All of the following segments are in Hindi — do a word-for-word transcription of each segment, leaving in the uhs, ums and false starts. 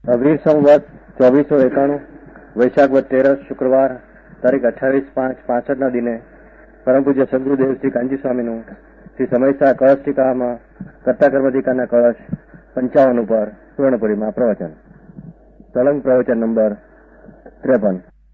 વીર સંવત ચોવીસો એકાણું વૈશાખ વદ તેરસ શુક્રવાર તારીખ અઠ્ઠાવીસ પાંચ પાસઠ ના દિને પરમ પૂજ્ય સદગુરુદેવ શ્રી કાંજી સ્વામીનું શ્રી સમયસા કળશ ટીકામાં કર્તા કર્મધિકારના કળશ પંચાવન ઉપર સુવર્ણપુરીમાં પ્રવચન. તલંગ પ્રવચન નંબર ત્રેપન.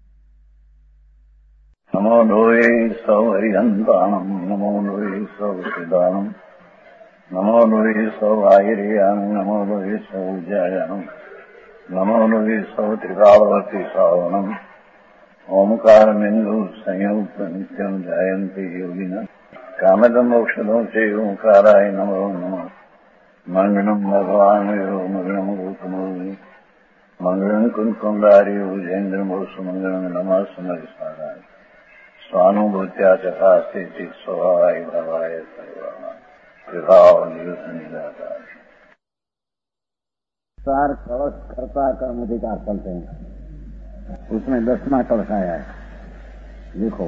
નમો લોહે સૌ હરિહંતાણમ નમો લોહે સૌ સિદાનમ નમો લોહે સૌ આયર્યાન નમો લોહે સૌ જયાનમ નમો લોહે સૌ ત્રિકાળવતી સાવનમ ઓમકાર બિંદુ સંયુક્ત નિત્યમ જયંતી યોગિના કામદમ મોક્ષદો છે ઓંકારાય નમો નમઃ. મંગળમ ભગવાન મંગળમ ગૌતમોની મંગળમ કુંકુંડારી ઉજેન્દ્ર મોસુ મંગળમ નમઃ સમરિસારાય સ્વાનુભૂત્યા ચકાસ્તે સ્વભાવાય ભવાય સર્વમાં વિભાવ નિદાતા. चार कलश कर्ता कर्म अधिकार चलते हैं, उसमें दसवां कलश आया है. देखो,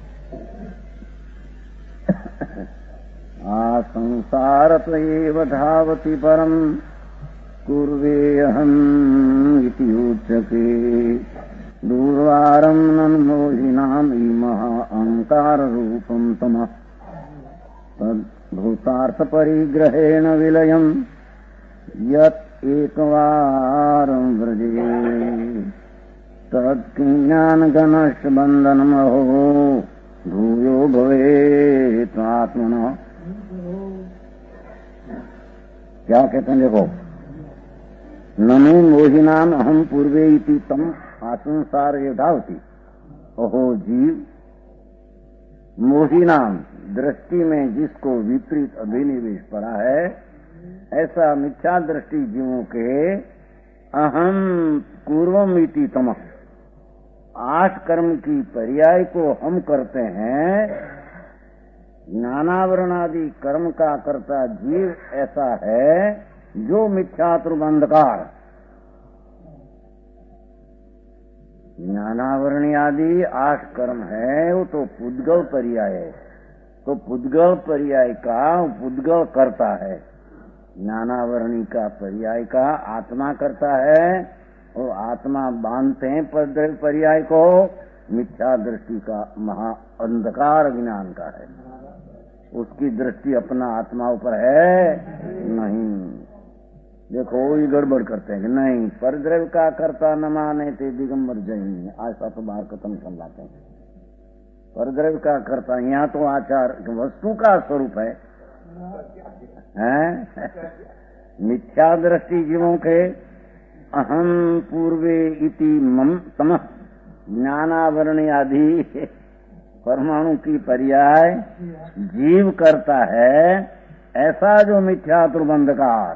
आ संसारत एव धावति परम कुर्वेऽहम् इति उच्यते दूर्वारं नन्मोहिनाम् इमः अहंकार रूपं तमः तद्भूतार्थ परिग्रहेण विलयम् यत् एकवारं व्रजे तत्ज्ञानघनश्च बन्धनमहो भूयो भवेत् आत्मनः. क्या कहते हैं? देखो, ननु मोहिनाम अहम पूर्वे इति तम आसंसार यथावती. ओहो जीव, मोहिनाम दृष्टि में जिसको विपरीत अभिनिवेश पड़ा है, ऐसा मिथ्या दृष्टि जीवों के अहम पूर्वम इति तमः, आठ कर्म की पर्याय को हम करते हैं. ज्ञानावरणादि कर्म का कर्ता जीव ऐसा है जो मिथ्यात्रुबंधकार. ज्ञानावरणी आदि आठ कर्म है, वो तो पुद्गल पर्याय है. तो पुद्गल पर्याय का पुद्गल करता है, ज्ञानावरणी का पर्याय का आत्मा करता है, और आत्मा बांधते हैं पर्याय को. मिथ्या दृष्टि का महा अंधकार ज्ञान का है, उसकी दृष्टि अपना आत्मा ऊपर है नहीं. देखो, ये गड़बड़ करते हैं कि नहीं, परद्रव्य का कर्ता न माने ते दिगंबर जैन, ऐसा तो बाहर खत्म कर लाते हैं. परद्रव्य का कर्ता यहाँ तो आचार वस्तु का स्वरूप है, हैं? मिथ्या दृष्टि जीवों के अहम पूर्वे इति मम तमः ज्ञानावरणी आदि परमाणु की पर्याय जीव करता है. ऐसा जो मिथ्यात्रुबंधकार,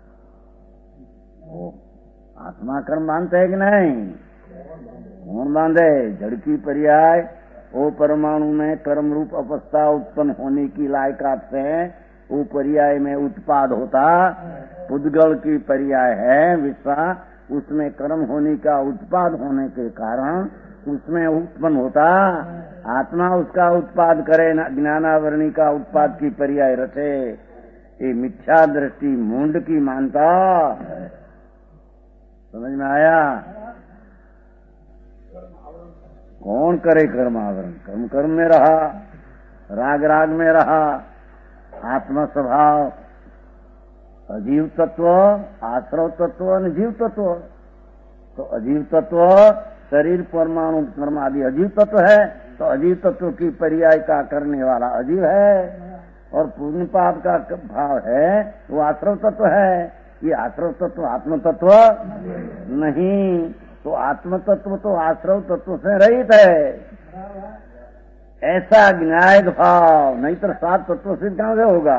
वो आत्मा कर्म बांधते है कि नहीं? कौन बांधे? जड़ की पर्याय वो परमाणु में कर्म रूप अवस्था उत्पन्न होने की लायकात से वो पर्याय में उत्पाद होता. पुद्गल की पर्याय है विश्वा, उसमें कर्म होने का उत्पाद होने के कारण उसमें उत्पन्न होता. आत्मा उसका उत्पाद करे, ज्ञानावरणी का उत्पाद की पर्याय रचे. ये मिथ्या दृष्टि मूंड की मानता. समझ में आया? कौन करे कर्मावरण? कर्म कर्म में रहा, राग राग में रहा. आत्मा स्वभाव अजीव तत्व, आश्रव तत्व और जीव तत्व. तो अजीव तत्व शरीर परमाणु कर्म आदि अजीव तत्व है, तो अजीव तत्व की पर्याय का करने वाला अजीव है. और पुण्य पाप का भाव है वो आश्रव तत्व है. ये आश्रव तत्व आत्म तत्व नहीं. तो आत्म तत्व तो आश्रव तत्व से रहित है. ऐसा ज्ञायक भाव, नहीं तो सात तत्व सिद्ध कहां से होगा?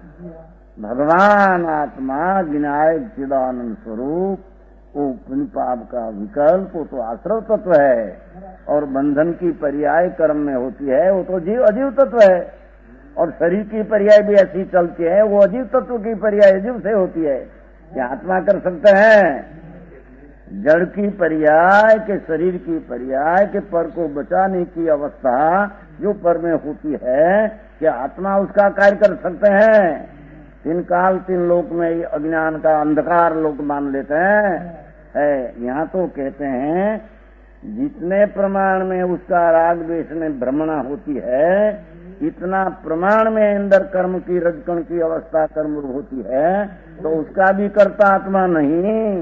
भगवान आत्मा ज्ञायक चिदानंद स्वरूप, वो पुण्य पाप का विकल्प, वो तो आश्रव तत्व है. और बंधन की पर्याय कर्म में होती है, वो तो जीव अजीव तत्व है. और शरीर की पर्याय भी ऐसी चलती है, वो अजीव तत्व की पर्याय अजीव से होती है. क्या आत्मा कर सकते हैं? जड़ की पर्याय के शरीर की पर्याय के पर को बचाने की अवस्था जो पर में होती है, क्या आत्मा उसका कार्य कर सकते हैं? तीन काल तीन लोक में अज्ञान का अंधकार लोक मान लेते हैं, है। यहाँ तो कहते हैं जितने प्रमाण में उसका राग द्वेष में भ्रमणा होती है, इतना प्रमाण में अंदर कर्म की रजकण की अवस्था कर्म होती है, तो उसका भी कर्ता आत्मा नहीं।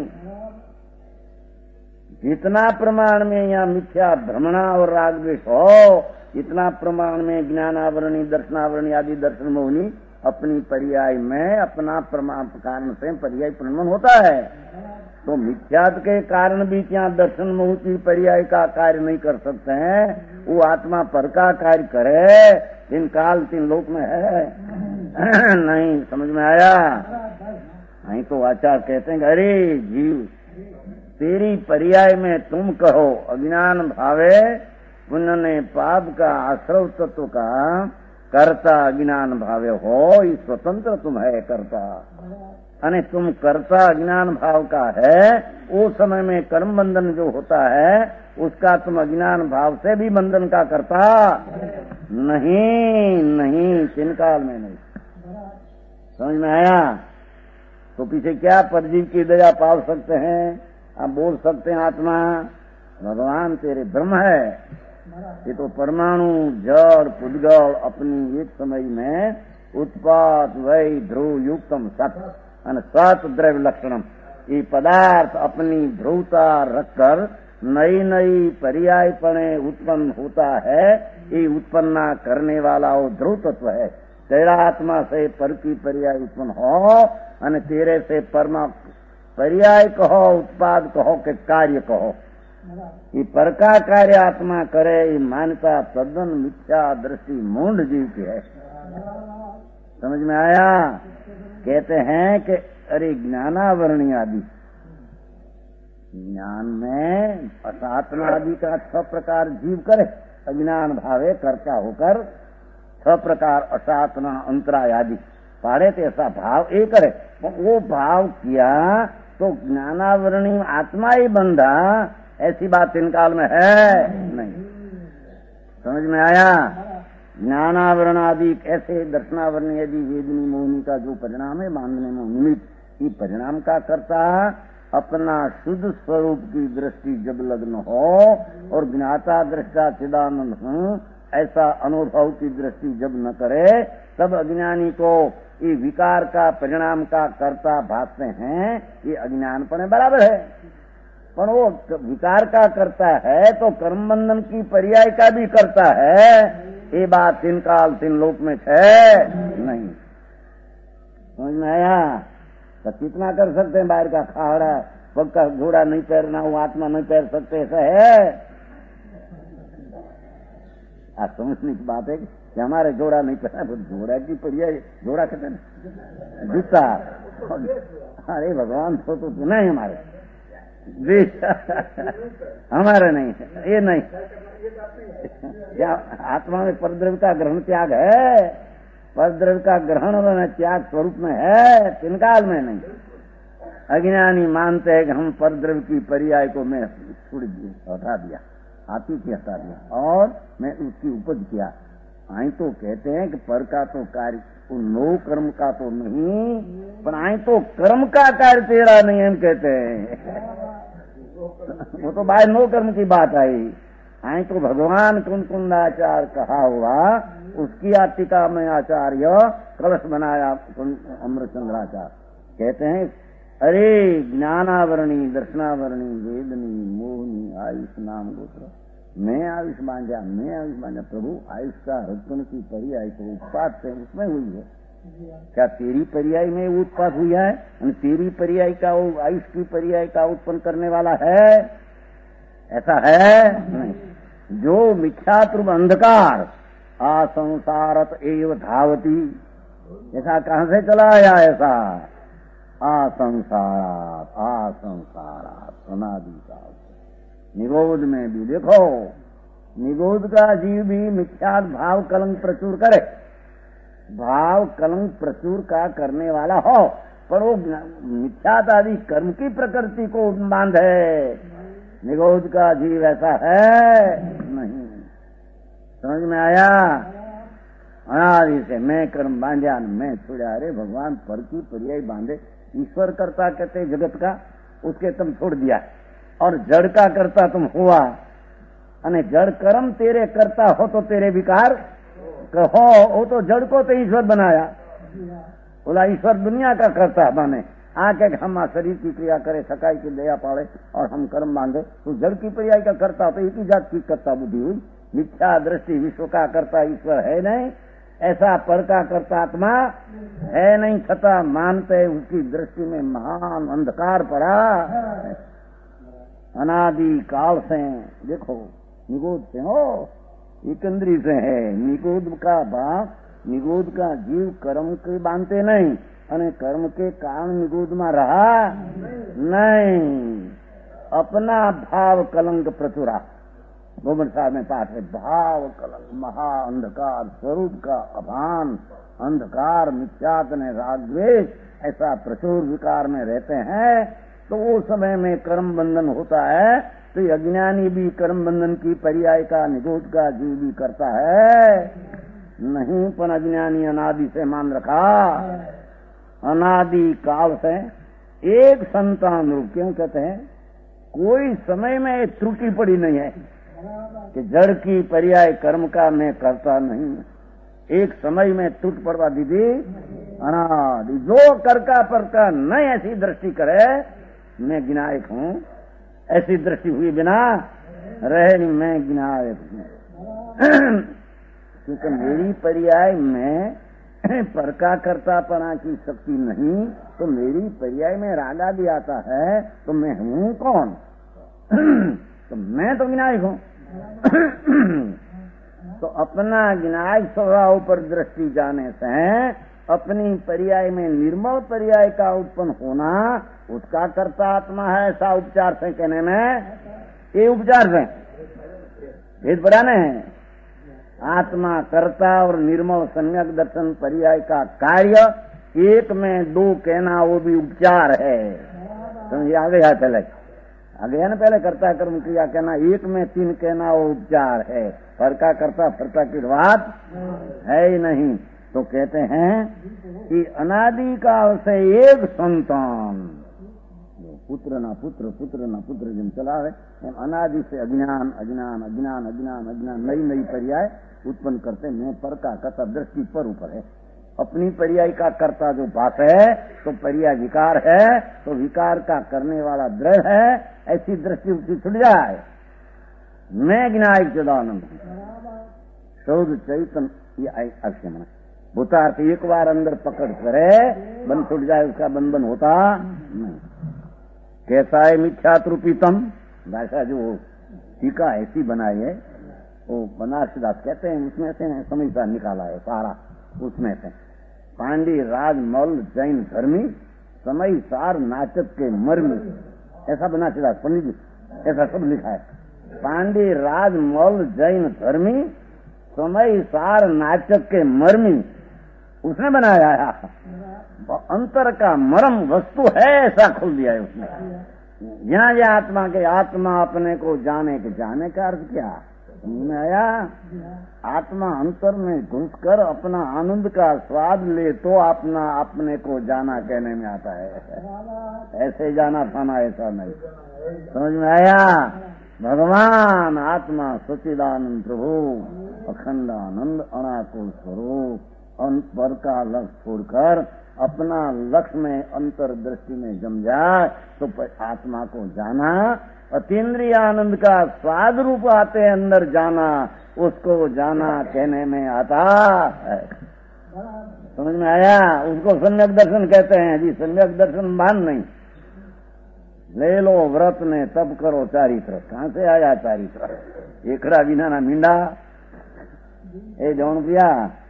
जितना प्रमाण में यहाँ मिथ्या भ्रमणा और राग द्वेष हो, इतना प्रमाण में ज्ञानावरणी दर्शनावरणी आदि दर्शन मोहनी अपनी पर्याय में अपना प्रमाण कारण से पर्याय प्रमाण होता है। तो मिथ्यात्व के कारण भी क्या दर्शन मोह पर्याय का कार्य नहीं कर सकते हैं। वो आत्मा पर का कार्य करे, तीन काल तीन लोक में है। नहीं समझ में आया? नहीं तो आचार्य कहते हैं अरे जीव तेरी पर्याय में तुम कहो अज्ञान भावे पुण्य ने पाप का आश्रव तत्व का कर्ता अज्ञान भावे हो, ये स्वतंत्र तुम है कर्ता। अने तुम कर्ता अज्ञान भाव का है, उस समय में कर्म बंधन जो होता है उसका तुम अज्ञान भाव से भी बंधन का करता नहीं। नहीं तीन काल में नहीं। समझ में आया? तो पीछे क्या परजीव की दया पाल सकते हैं? आप बोल सकते हैं आत्मा भगवान तेरे ब्रह्म है। ये तो परमाणु जड़ पुद्गल अपनी एक समय में उत्पाद वही ध्रुव युक्तम सत सत द्रव्य लक्षणम, ये पदार्थ अपनी ध्रुवता रखकर नई नई पर्यायपणे उत्पन्न होता है। ये उत्पन्ना करने वाला वो ध्रुव तत्व है। तेरा आत्मा से पर की पर्याय उत्पन्न हो और तेरे से परमा पर्याय कहो, उत्पाद कहो के कार्य कहो, ये पर का कार्य आत्मा करे, ये मान्यता तद्दन मिथ्या दृष्टि मूढ़ जीव की है। समझ में आया? कहते हैं कि अरे ज्ञानावरणी आदि ज्ञान में असातना आदि का छह प्रकार जीव करे, अज्ञान भावे कर्ता होकर छह प्रकार असातना अंतराय आदि पाड़े तो ऐसा भाव एक करे। वो भाव किया तो ज्ञानावरणी आत्मा ही बंधा, ऐसी बात इन काल में है नहीं। समझ में आया? ज्ञानावरण आदि ऐसे दर्शनावरण आदि वेदनी मोहनी का जो परिणाम है मानने में निमित्त, ये परिणाम का करता अपना शुद्ध स्वरूप की दृष्टि जब लग्न हो और ज्ञाता दृष्टा चिदानंद हूँ ऐसा अनुभव की दृष्टि जब न करे, तब अज्ञानी को ये विकार का परिणाम का कर्ता भासते हैं। ये अज्ञानपने बराबर है, पर वो विकार का करता है तो कर्म बंधन की पर्याय का भी करता है। ये बात तीन काल तीन लोक में है नहीं। समझ में आया? तो कितना कर सकते हैं? बाहर का खाड़ा पग का घोड़ा नहीं तैरना, वो आत्मा नहीं तैर सकते, ऐसा है? आज समझने की बात है कि हमारे घोड़ा नहीं तैरना, तो घोड़ा की पर्याय घोड़ा कहते हैं जूता। अरे भगवान तो तो नहीं हमारे हमारे नहीं है, ये नहीं। क्या आत्मा में परद्रव्य का ग्रहण त्याग है? परद्रव्य का ग्रहण और त्याग स्वरूप में है, तीन काल में नहीं। अज्ञानी मानते हैं कि हम परद्रव्य की पर्याय को मैं छोड़ दिया, हटा दिया, हाथी की हटा दिया और मैं उसकी उपज किया। आई तो कहते हैं कि पर का तो कार्य नो कर्म का तो नहीं, पर आई तो कर्म का कार्य तेरा नहीं हम कहते हैं। वो तो बाय नो कर्म की बात आई। आई तो भगवान कुंद कुंदाचार्य कहा हुआ, उसकी आटिका में आचार्य कलश बनाया अमृतचंद्राचार्य। कहते हैं अरे ज्ञानावरणी दर्शनावरणी वेदनी मोहनी आयुष नाम गोत्र, मैं आयुष बांधा मैं आयुष बांधा प्रभु आयुष का रत्न की पर्याय तो उत्पाद से उसमें हुई है। क्या तेरी पर्याय में उत्पाद हुआ है? और तेरी पर्याय का वो आयुष की पर्याय का उत्पन्न करने वाला है? ऐसा है नहीं। जो मिथ्यात्व अंधकार असंसारत एव धावती, ऐसा कहां से चला आया? ऐसा असंसारात असंसारात अनादि काल निरोध में भी देखो, निरोध का जीव भी मिथ्या भाव कलंक प्रचुर करे, भाव कलंक प्रचुर का करने वाला हो, पर वो मिथ्यात आदि कर्म की प्रकृति को बांधे। निरोध का जीव ऐसा है नहीं। समझ में आया? अनादि से मैं कर्म बांधा मैं छुड़ा। अरे भगवान पर की पर्याय बांधे, ईश्वर करता कहते जगत का, उसके तुम छोड़ दिया, और जड़ का करता तुम हुआ, अने जड़ कर्म तेरे करता हो तो तेरे विकार कहो, वो तो जड़ को तो ईश्वर बनाया, बोला ईश्वर दुनिया का करता माने आके हम शरीर की क्रिया करे, सकाई की दया पाड़े और हम कर्म मांगे, तो जड़ की क्रिया का करता तो एक ही जात की करता बुद्धि हुई। मिथ्या दृष्टि विश्व का करता ईश्वर है नहीं, ऐसा पर का करता आत्मा है नहीं, छता मानते उसकी दृष्टि में महान अंधकार पड़ा। अनादि काल से देखो, निगोद से हो, एकंद्री से है, निगोद का बाप, निगोद का जीव कर्म के बांधते नहीं, अने कर्म के कारण निगोद में रहा नहीं, अपना भाव कलंक प्रचुरा। गोबर साहब में पाठ है, भाव कलंक महा अंधकार, स्वरूप का अभान अंधकार, मिथ्यात ने राग द्वेष ऐसा प्रचुर विकार में रहते हैं, तो वो समय में कर्म बंधन होता है, तो अज्ञानी भी कर्म बंधन की पर्याय का निगोद का जीव भी करता है नहीं, पर अज्ञानी अनादि से मान रखा, अनादि काल से एक संतान रूप। क्यों कहते हैं, कोई समय में त्रुटि पड़ी नहीं है कि जड़ की पर्याय कर्म का मैं करता नहीं, एक समय में त्रुट पड़वा दीदी अनादि। जो कर का पर का नहीं ऐसी दृष्टि करे, मैं गिनायक हूं, ऐसी दृष्टि हुई बिना रहे नहीं, मैं गिनायक हूं। क्योंकि मेरी पर्याय में पर का करता पना की शक्ति नहीं, तो मेरी पर्याय में रागा भी आता है, तो मैं हूं कौन? तो मैं तो गिनायक हूं। तो अपना गिनायक स्वभाव पर दृष्टि जाने से अपनी पर्याय में निर्मल पर्याय का उत्पन्न होना उसका कर्ता आत्मा है, ऐसा उपचार से कहने में, ये उपचार से भेद बढ़ाने हैं। आत्मा कर्ता और निर्मल सम्यक दर्शन पर्याय का कार्य एक में दो कहना वो भी उपचार है। समझिए, आगे है पहले आगे है ना, पहले कर्ता कर्म क्रिया कहना, एक में तीन कहना वो उपचार है, पर का कर्ता फरता की बात है ही नहीं। तो कहते हैं कि अनादि काल से एक संतान, पुत्र ना पुत्र, पुत्र ना पुत्र जिन चला है, अनादि से अज्ञान अज्ञान अज्ञान अज्ञान अज्ञान नई नई पर्याय उत्पन्न करते। मैं पर का कर्ता दृष्टि पर ऊपर है, अपनी पर्याय का कर्ता जो बात है तो पर्याय विकार है, तो विकार का करने वाला दृढ़ है, ऐसी दृष्टि उसकी छुट जाए। मैं गिनायक चिदानंद शोध चैतन, ये अक्षमण भूतार्थ एक बार अंदर पकड़ करे बंद छुट जाए, उसका बंद बंद होता नहीं। कैसा है मिथ्यात्रुपीतम, भाषा जो टीका ऐसी बनाई है, वो बनारसी दास कहते हैं, उसमें से समीक्षा निकाला है सारा, उसमें से पांडे राजमल जैन धर्मी समय सार नाचक के मर्मी, ऐसा बनारसी दास पंडित जी ऐसा सब लिखा है। पांडे राजमल जैन धर्मी समय सार नाचक के मर्मी, उसने बनाया है। अंतर का मर्म वस्तु है, ऐसा खोल दिया है उसने। यहाँ ये आत्मा के आत्मा अपने को जाने के जाने का अर्थ क्या में आया, आत्मा अंतर में घुसकर अपना आनंद का स्वाद ले तो अपना अपने को जाना कहने में आता है। ऐसे जाना पाना ऐसा नहीं, समझ में आया। भगवान आत्मा सच्चिदानंद प्रभु अखंड आनंद अनाकुल स्वरूप, पर का लक्ष्य छोड़कर अपना लक्ष्य में अंतर दृष्टि में जम जाए तो आत्मा को जाना, अतीन्द्रिय आनंद का स्वाद रूप आते अंदर जाना, उसको जाना कहने में आता है। समझ में आया, उसको सम्यक दर्शन कहते हैं जी। सम्यक दर्शन भान नहीं, ले लो व्रत ने तब करो चारित्र। कहां से आया चारित्र? एकड़ा बिना ना मींडा, ए जौन पिया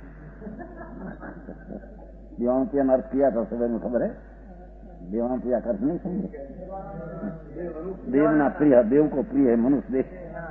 देवान पिया अर्थ किया था सुबह में, खबर है? देवान पिया अर्थ नहीं समझे? देव ना प्रिय, देव को प्रिय है मनुष्य देह,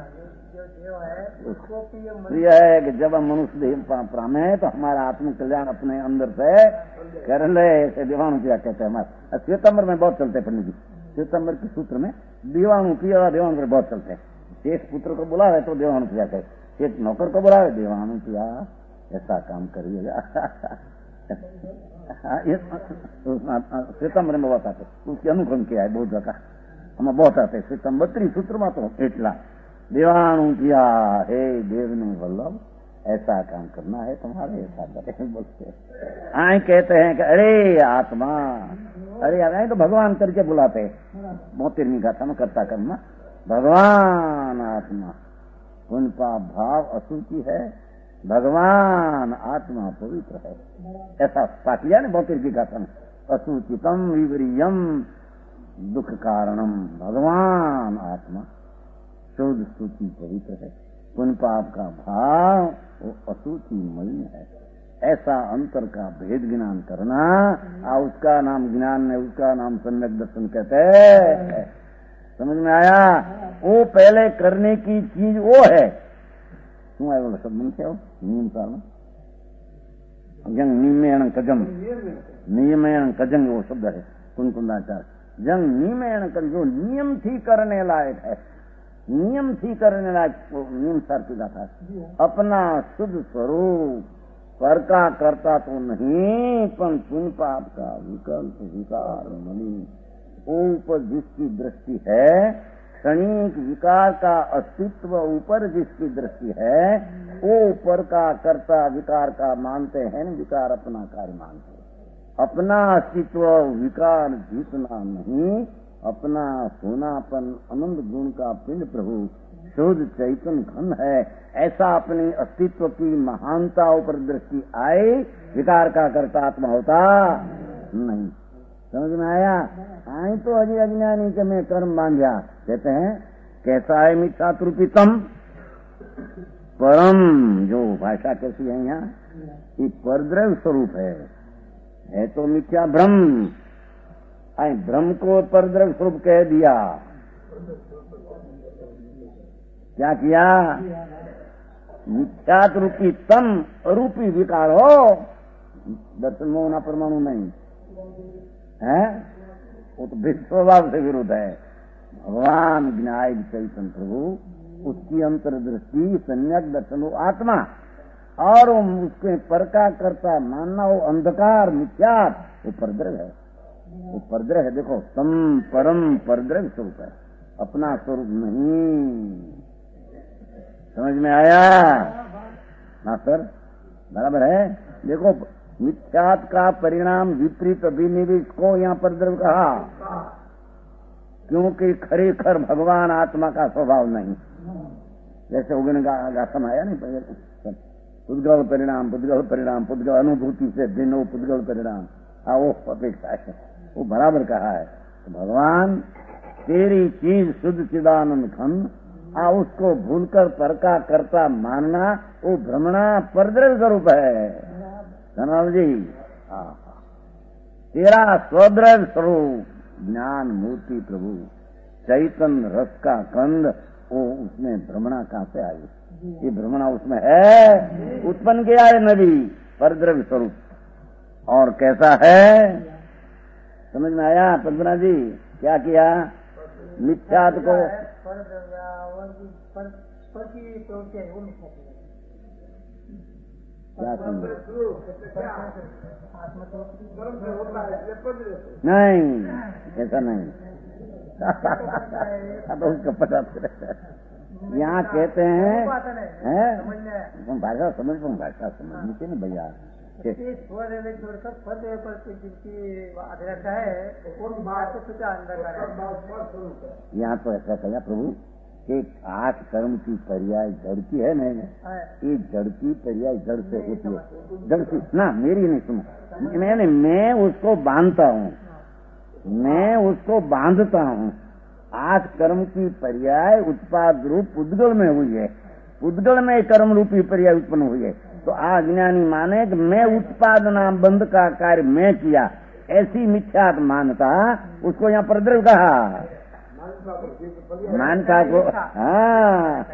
प्रिय है कि जब हम मनुष्य देह प्राण है तो हमारा आत्म कल्याण अपने अंदर से कर ले, ऐसे देवाणु प्रिया कहते हैं। हमारे श्वेतंबर में बहुत चलते हैं पंडित जी, श्वेतंबर के सूत्र में देवाणु प्रिया देवाणु प्रिया बहुत चलते हैं। शेष पुत्र को बुलावे तो देवाणु प्रिया कहे, शेष नौकर को बुलावे देवाणु प्रिया, ऐसा काम करिएगा। શ્વેતાંબર એમાં વાત આપે उसके अनुक्रम किया है बहुत जगह हमें बहुत आते श्वेतांबत्री सूत्र में तो एटला देवाणु किया हे देव ने वल्लभ ऐसा काम करना है तुम्हारे, ऐसा करे बोलते। आए कहते हैं कि अरे आत्मा, अरे आए तो भगवान करके बुलाते, मोतेरवीं गाथा में करता करना भगवान आत्मा, उनका भाव अशुचि है, भगवान आत्मा पवित्र है, ऐसा पाठ लिया ना मोतेर की गाथा में। अशुचितम विवरियम दुख कारणम, भगवान आत्मा शुद्ध सूची पवित्र है, पुण्य पाप का भाव वो अशुचि मलिन है, ऐसा अंतर का भेद ज्ञान करना, आ उसका नाम ज्ञान है, उसका नाम सम्यक दर्शन कहते हैं। समझ में आया? वो पहले करने की चीज वो है। क्यों आए बोला शब्द क्या हो नियम सार में जंग निमेण कजम, नियमेण कजंग वो शब्द है कुंकुंदाचार। जंग निमेण कजंग जो नियम थी करने लायक है, नियम थी करने लायक नियम सार की गाथा। अपना शुद्ध स्वरूप पर का करता तो नहीं, पर पुण्य पाप का विकल्प विकार मणि ऊपर जिसकी दृष्टि है, क्षणिक विकार का अस्तित्व ऊपर जिसकी दृष्टि है, वो ऊपर का कर्ता विकार का मानते हैं, विकार अपना कार्य मानते हैं। अपना अस्तित्व विकार जीतना नहीं, अपना सोनापन अनंत गुण का पिंड प्रभु शुद्ध चैतन्य घन है, ऐसा अपने अस्तित्व की महानता ऊपर दृष्टि आए, विकार का कर्ता आत्मा होता नहीं। समझ में आया? आई तो अजय अज्ञानी के मैं कर्म बांधा। कहते हैं कैसा है मिथ्या त्रुपितम परम, जो भाषा कैसी है यहाँ, ये परद्रव्य स्वरूप है, है तो मिथ्या ब्रह्म। आई ब्रह्म को परद्रव्य स्वरूप कह दिया, क्या किया? मिथ्यात रूपी तम अरूपी विकार हो, दर्शन में होना परमाणु नहीं है, वो तो विश्वभाव से विरुद्ध है। भगवान ज्ञान चैतन्य प्रभु, उसकी अंतर्दृष्टि सम्यक दर्शन हो आत्मा, और उसके पर का करता मानना वो अंधकार मिथ्यात, वो परद्रव्य है, वो परद्रव्य है। देखो तम परम परद्रव्य स्वरूप है, अपना स्वरूप नहीं। समझ में आया ना सर? बराबर है। देखो मिथ्यात का परिणाम विपरीत अभिनिवेश को यहाँ पर द्रव्य कहा, क्योंकि खरेखर भगवान आत्मा का स्वभाव नहीं। जैसे उगन गाथा में आया नहीं, पुद्गल परिणाम पुद्गल परिणाम पुद्गल अनुभूति से भिन्न पुद्गल परिणाम, हाँ वो अपेक्षा है, वो बराबर कहा है। तो भगवान तेरी चीज शुद्ध चिदानंद खंड, आ उसको भूलकर पर का करता मानना, वो भ्रमणा परद्रव्य स्वरूप है। धनराम जी, तेरा स्वद्रव्य स्वरूप ज्ञान मूर्ति प्रभु चैतन्य रस का कंद, वो उसमें भ्रमणा कहाँ से आई? ये भ्रमणा उसमें है, उत्पन्न किया है नदी परद्रव्य स्वरूप। और कैसा है समझ में आया? पद्मनाथ जी क्या किया? मिथ्यात को क्या समझे? नहीं, ऐसा नहीं। अब उसका पता यहाँ कहते हैं, हैं भाषा समझ पाऊँ, भाषा समझ नहीं भैया। यहाँ तो ऐसा कहा प्रभु कि आठ कर्म की पर्याय जड़ की है नहीं, ये जड़ की पर्याय जड़ से होती है। जड़ की ना मेरी नहीं सुनो, मैंने मैं उसको बांधता हूँ, मैं उसको बांधता हूँ। आठ कर्म की पर्याय उत्पाद रूप पुद्गल में हुई है, पुद्गल में कर्म रूपी पर्याय उत्पन्न हुई है। तो अज्ञानी माने कि मैं उत्पादना बंध का कार्य मैं किया, ऐसी मिथ्यात मानता, उसको यहाँ परद्रव्य कहा। मानता को हाँ,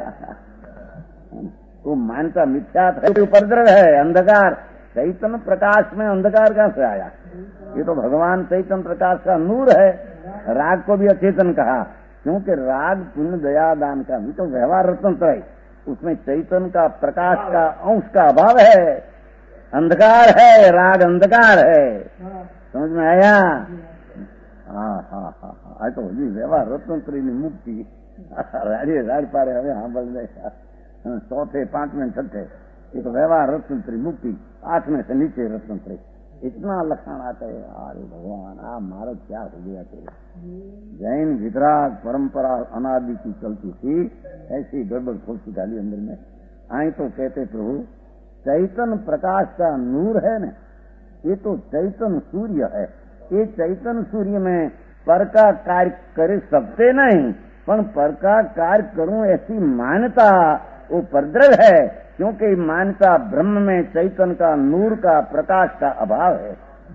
वो मानता मिथ्यात है, तो परद्रव्य है, अंधकार। चैतन्य प्रकाश में अंधकार कहाँ से आया? ये तो भगवान चैतन्य प्रकाश का नूर है। राग को भी अचेतन कहा, क्योंकि राग पुण्य दया दान का भी तो व्यवहार रत्न है, उसमें चैतन्य का प्रकाश का अंश का अभाव है। अंधकार है, राग अंधकार है। समझ में आया? हाँ हाँ हाँ हाँ आ तो हजी व्यवहार रत्नोत्तरी ની મુક્તિ રાડે રાડ પારે હવે સાંભળને चौथे पांचवें छठे एक व्यवहार रत्नोत्तरी मुक्ति आठवें से नीचे रत्नोत्तरी इतना लखान आता है। अरे भगवान आ मारा क्या हो गया तेरे। जैन वितराग परंपरा अनादि की चलती थी ऐसी गड़बड़ खोलती डाली अंदर में। आई तो कहते प्रभु चैतन्य प्रकाश का नूर है न, ये तो चैतन्य सूर्य है। ये चैतन्य सूर्य में पर का कार्य कर सकते नहीं, पर पर का कार्य करूं ऐसी मान्यता वो परद्रव है, क्योंकि मान्यता ब्रह्म में चैतन्य का नूर का प्रकाश का अभाव है।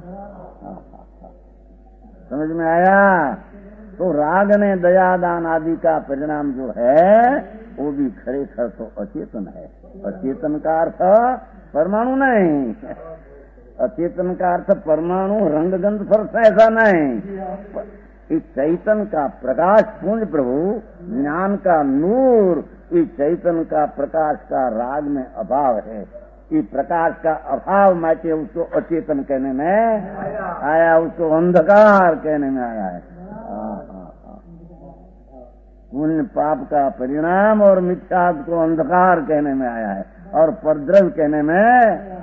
समझ में आया? तो राग ने दया दान आदि का परिणाम जो है वो भी खरेखर तो अचेतन है। अचेतन का अर्थ परमाणु नहीं, अचेतन का अर्थ परमाणु रंगगंध फर्श ऐसा नहीं। इस चैतन्य का प्रकाश पुंज प्रभु ज्ञान का नूर, इस चैतन्य का प्रकाश का राग में अभाव है। इस प्रकाश का अभाव माचे उसको अचेतन कहने में आया, उसको अंधकार कहने में आया है। पुण्य पाप का परिणाम और मिथ्यात्व को अंधकार कहने में आया है और परद्रव्य कहने में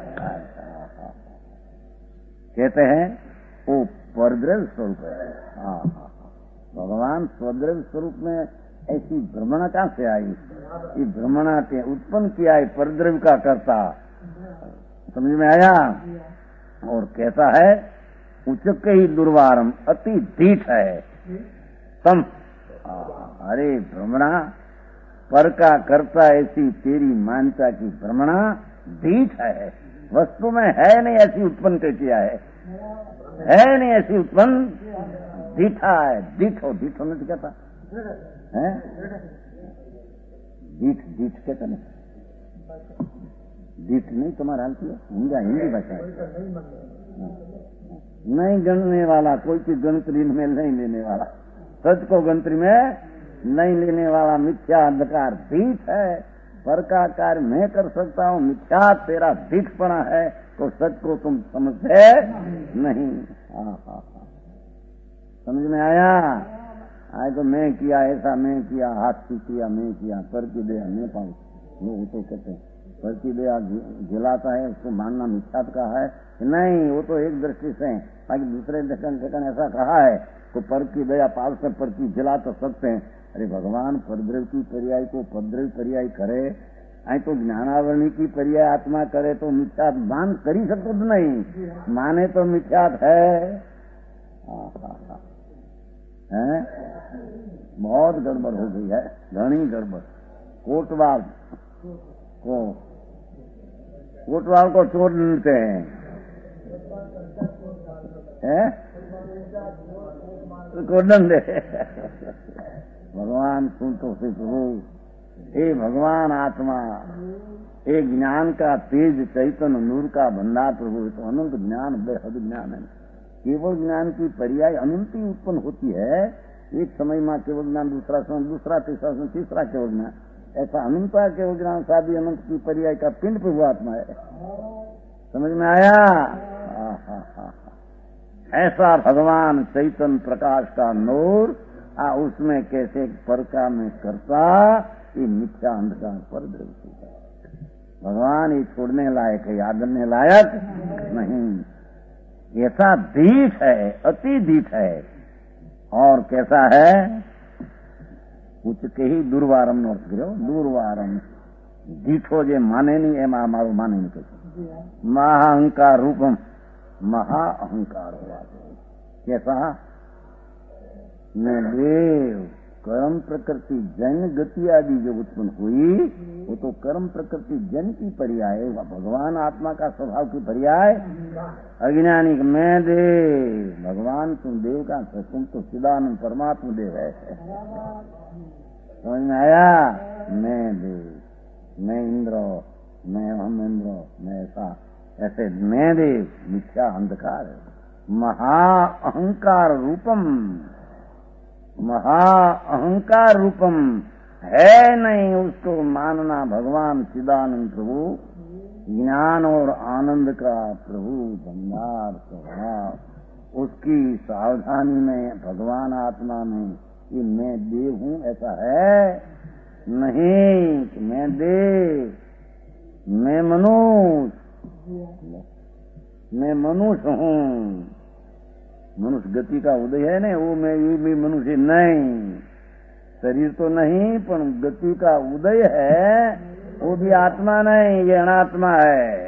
कहते हैं वो परद्रव्य स्वरूप है। हाँ हाँ भगवान स्वद्रव्य स्वरूप में ऐसी भ्रमणा कहाँ से आई? ये भ्रमणा के उत्पन्न किया है परद्रव्य का कर्ता। समझ में आया? और कहता है उचक ही दुर्वारम अति धीठ है तम। अरे भ्रमणा पर का कर्ता ऐसी तेरी मान्यता की भ्रमणा धीठ है। वस्तु में है नहीं ऐसी उत्पन्न कर किया है, है नहीं ऐसी उत्पन्न दीठा है। दीठो दीठो नहीं कहता है, दीठ दीठ कहता नहीं, दीठ नहीं तुम्हारा हाल किया हिंदी हिंदी भाषा नहीं गणने वाला, कोई की गणतरी में नहीं लेने वाला, सच को गणतरी में नहीं लेने वाला मिथ्या अंधकार दीठ है। पर का कार्य मैं कर सकता हूँ, मिथ्या तेरा दीठपना है तो सच को तुम समझते नहीं। हाँ हाँ हाँ समझ में आया? आए तो मैं किया ऐसा, मैं किया हाथ से किया, मैं किया पर की दया मैं पाऊँ, लोग तो कहते हैं पर की दया झिलाता है उसको मानना मिथ्या का है। नहीं, वो तो एक दृष्टि से बाकी दूसरे ठिकाने ऐसा कहा है तो पर की दया पाल से पर की झिला तो सकते हैं। अरे भगवान परद्रव्य की पर्याय को पद्रव्य पर्याय करे, आई तो ज्ञानावरणी की पर्याय आत्मा करे तो मिथ्यात मान करी सकते तो नहीं, माने तो मिथ्यात है। हैं? बहुत गड़बड़ हो गई है, घनी गड़बड़। कोटवाल को कोटवाल को चोर मिलते हैं, हैं? को दंड भगवान सुन तो से प्रभु हे भगवान आत्मा, एक ज्ञान का तेज चैतन्य नूर का भंडार प्रभु, तो अनंत ज्ञान बेहद ज्ञान है। केवल ज्ञान की पर्याय अनंत ही उत्पन्न होती है। एक समय में केवल ज्ञान, दूसरा समय दूसरा, तीसरा समय तीसरा केवल ज्ञान, ऐसा अनंत केवल ज्ञान साधी अनंत की पर्याय का पिंड प्रभु आत्मा है। समझ में आया? हाँ हाँ हाँ ऐसा भगवान चैतन्य प्रकाश का नूर आ उसमें कैसे परका में करता, ये मिथ्या अंधकार पर दृष्टि है। भगवान ये छोड़ने लायक है, याद करने लायक नहीं। ऐसा दीठ है, अति दीठ है। और कैसा है? उच्च के ही दुर्वारम नो दुर्वारम दीठो जे माने नहीं है, मारो माने नहीं कैसे महाअहंकार रूपम, महाअहंकार हुआ। कैसा? मैं देव कर्म प्रकृति जन गति आदि जो उत्पन्न हुई वो तो कर्म प्रकृति जन की पर्याय है। भगवान आत्मा का स्वभाव की पर्याय अज्ञानी मैं देव, भगवान तुम देव का, तुम तो चिदानंद परमात्मा देव है। समझ में आया? मैं देव, मैं इंद्र, मैं हम इंद्र, मैं ऐसा, ऐसे मैं देव मिथ्या अंधकार है। महा अहंकार रूपम, महा अहंकार रूपम है नहीं, उसको मानना भगवान चिदानंद प्रभु ज्ञान और आनंद का प्रभु भंडार स्वभाव, उसकी सावधानी में भगवान आत्मा में कि मैं देव हूँ ऐसा है नहीं कि मैं देव, मैं मनुष्य, मैं मनुष्य हूँ। मनुष्य गति का उदय है ना, वो मैं ये भी मनुष्य नहीं, शरीर तो नहीं पर गति का उदय है, वो भी आत्मा नहीं, ये अनात्मा है।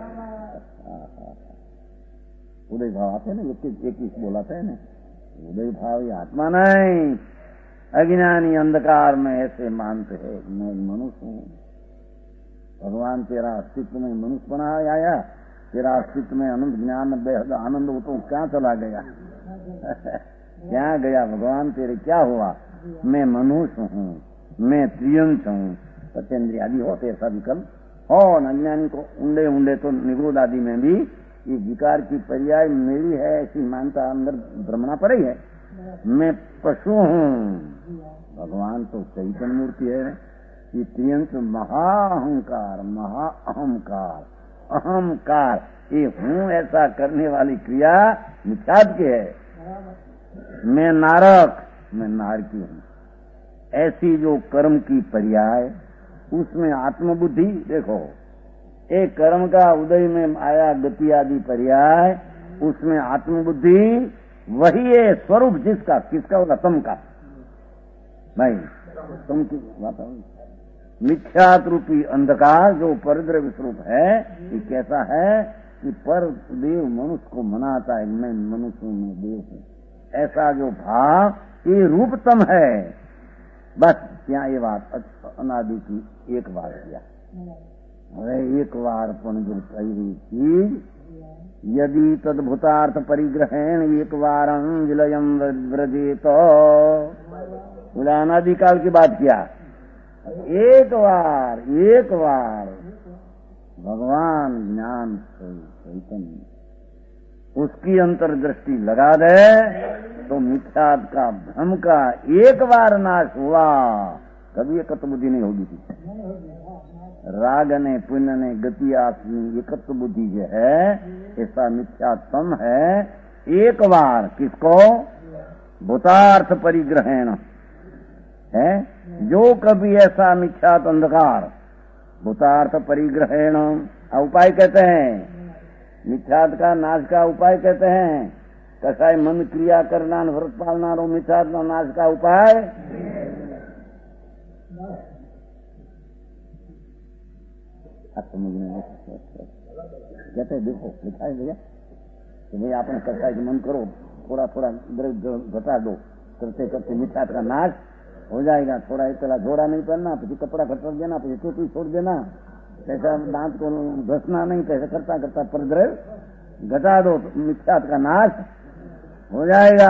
उदय भाव आते हैं ना, इक्कीस बोलाते हैं ना, उदय भाव ये आत्मा नहीं। अज्ञानी अंधकार में ऐसे मानते हैं मैं मनुष्य हूँ। भगवान तेरा अस्तित्व में मनुष्य बना आया, तेरा अस्तित्व में अनंत ज्ञान बेहद आनंद हो तो क्या चला गया क्या गया भगवान तेरे क्या हुआ? मैं मनुष्य हूँ, मैं त्रियंश हूँ। सत्येंद्रियादि हो तो ऐसा विकल्प हो, अज्ञानी को उंडे उंडे तो निगोद आदि में भी ये विकार की पर्याय मेरी है ऐसी मानता अंदर भ्रमणा पड़ी है। मैं पशु हूँ, भगवान तो चैतन्य मूर्ति है। ये त्रियंश महाअहंकार, महाअहंकार, अहंकार, ये हूँ ऐसा करने वाली क्रिया मिथ्यात्व की है। मैं नारक, मैं नारकी हूँ, ऐसी जो कर्म की पर्याय उसमें आत्मबुद्धि देखो, एक कर्म का उदय में आया गति आदि पर्याय, उसमें आत्मबुद्धि वही है स्वरूप जिसका, किसका होगा? तम का नहीं, तम की बात है। मिथ्यात रूपी अंधकार जो परद्रव्य स्वरूप है, ये कैसा है कि पर देव मनुष्य को मनाता है, मैं मनुष्य हूँ, मैं देव हूँ, ऐसा जो भाव ये रूपतम है। बस क्या ये बात अनादि की एक बार किया, अरे एक बार पण जो कही चीज यदि तद्भुतार्थ परिग्रहेण एक बार विलयम व्रजेत, अनादि काल की बात किया। एक बार एक बार भगवान ज्ञान चैतन्य उसकी अंतर्दृष्टि लगा दे तो मिथ्यात्व का भ्रम का एक बार नाश हुआ, कभी एकत्व बुद्धि नहीं होगी थी। राग ने पुण्य ने गति आत्मी एकत्व बुद्धि जो है ऐसा मिथ्यात्म है। एक बार किसको? भूतार्थ परिग्रहेण है, जो कभी ऐसा मिथ्यात्व अंधकार भूतार्थ परिग्रहेण उपाय कहते हैं, मिथ्यात्व का नाश का उपाय कहते हैं। कसाई मन क्रिया करना व्रत पालना रो मिथ्यात्व नाश का उपाय। कहते देखो लिखा है भैया कि भाई आपने कसाई मन करो, थोड़ा थोड़ा द्रव्य घटा दो, करते करते मिथ्यात्व का नाश हो जाएगा। थोड़ा इतना जोड़ा नहीं पहनना, फिर कपड़ा खटर देना, फिर टोपी छोड़ देना, ऐसा दांत को घसना नहीं, कैसे करता करता परद्रव्य घटा दो तो मिथ्यात्व का नाश हो जाएगा।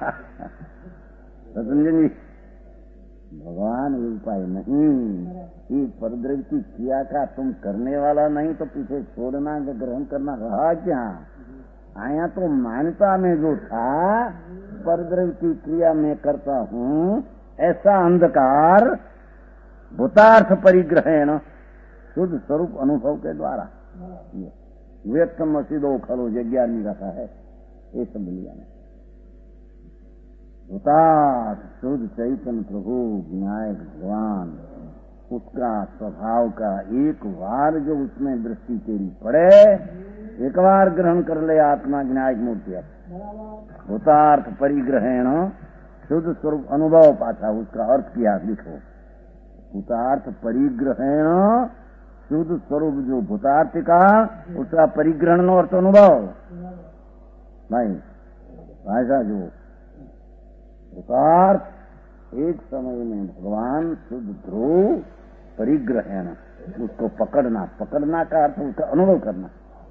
रतनजन जी भगवान ये उपाय नहीं, ये परद्रव्य की क्रिया का तुम करने वाला नहीं तो पीछे छोड़ना ग्रहण करना रहा क्या? आया तो मान्यता में जो था परद्रव्य की क्रिया में करता हूँ ऐसा अंधकार भूतार्थ परिग्रहेण शुद्ध स्वरूप अनुभव के द्वारा व्यक्तम असिदो खलो यज्ञानी रखा है, ये सब लिया है। भूतार्थ शुद्ध चैतन्य प्रभु विनायक भगवान, उसका स्वभाव का एक बार जो उसमें दृष्टि तेरी पड़े, एक बार ग्रहण कर ले आत्मा विनायक मूर्ति। भूतार्थ परिग्रहेण शुद्ध स्वरूप अनुभव पाता, उसका अर्थ किया लिखो। भूतार्थ परिग्रहेण शुद्ध स्वरूप जो भूतार्थ का उसका परिग्रहण अर्थ अनुभव नहीं भाषा जो भूतार्थ एक समय में भगवान शुद्ध ध्रुव परिग्रहण, उसको पकड़ना, पकड़ना का अर्थ उसका अनुभव करना।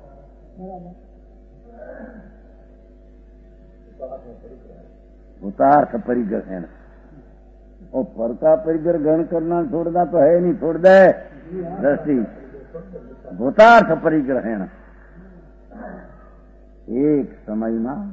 भूतार्थ परिग्रहण और पर का परिग्रहण करना छोड़ना तो है नहीं, छोड़ दे दृष्टि। भूतार्थ परिग्रहण एक समय में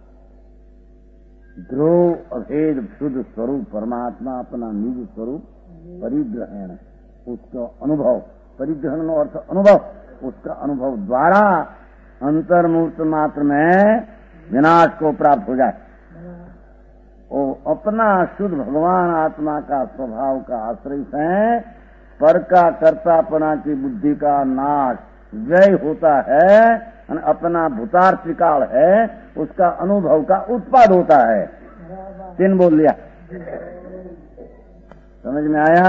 ध्रुव अभेद शुद्ध स्वरूप परमात्मा अपना निज स्वरूप परिग्रहण, उसका अनुभव, परिग्रहण नो अर्थ अनुभव, उसका अनुभव द्वारा अंतर्मूर्त मात्र में विनाश को प्राप्त हो जाए। वो अपना शुद्ध भगवान आत्मा का स्वभाव का आश्रय है, पर का कर्तापना की बुद्धि का नाश व्यय होता है, अपना भूतार्थ त्रिकाल है उसका अनुभव का उत्पाद होता है। तीन बोल लिया, समझ में आया?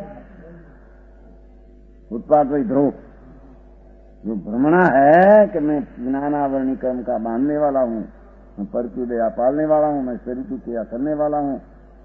उत्पाद वही ध्रुव जो भ्रमणा है कि मैं ज्ञानावरणी कर्म का बांधने वाला हूँ, मैं पर की दया पालने वाला हूँ, मैं शरीर की क्रिया करने वाला हूँ,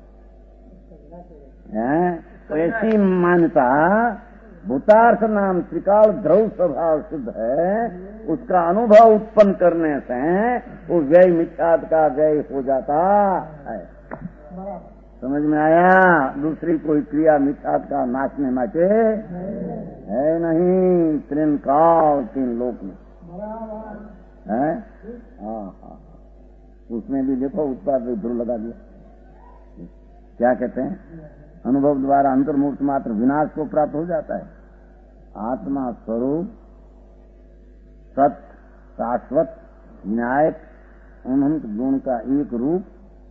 तो ऐसी मान्यता भूतार्थ नाम त्रिकाल ध्रुव स्वभाव शुद्ध है, उसका अनुभव उत्पन्न करने से वो व्यय मिथ्यात्व का व्यय हो जाता है। समझ में आया? दूसरी कोई क्रिया मिथ्यात्व का नाचने माचे है नहीं, तीन काल तीन लोक में है। हाँ हाँ, उसमें भी देखो उत्पाद ध्रुव लगा दिया। क्या कहते हैं? अनुभव द्वारा अंतर्मूर्त मात्र विनाश को प्राप्त हो जाता है। आत्मा स्वरूप सत्य शाश्वत न्यायिक अनंत गुण का एक रूप,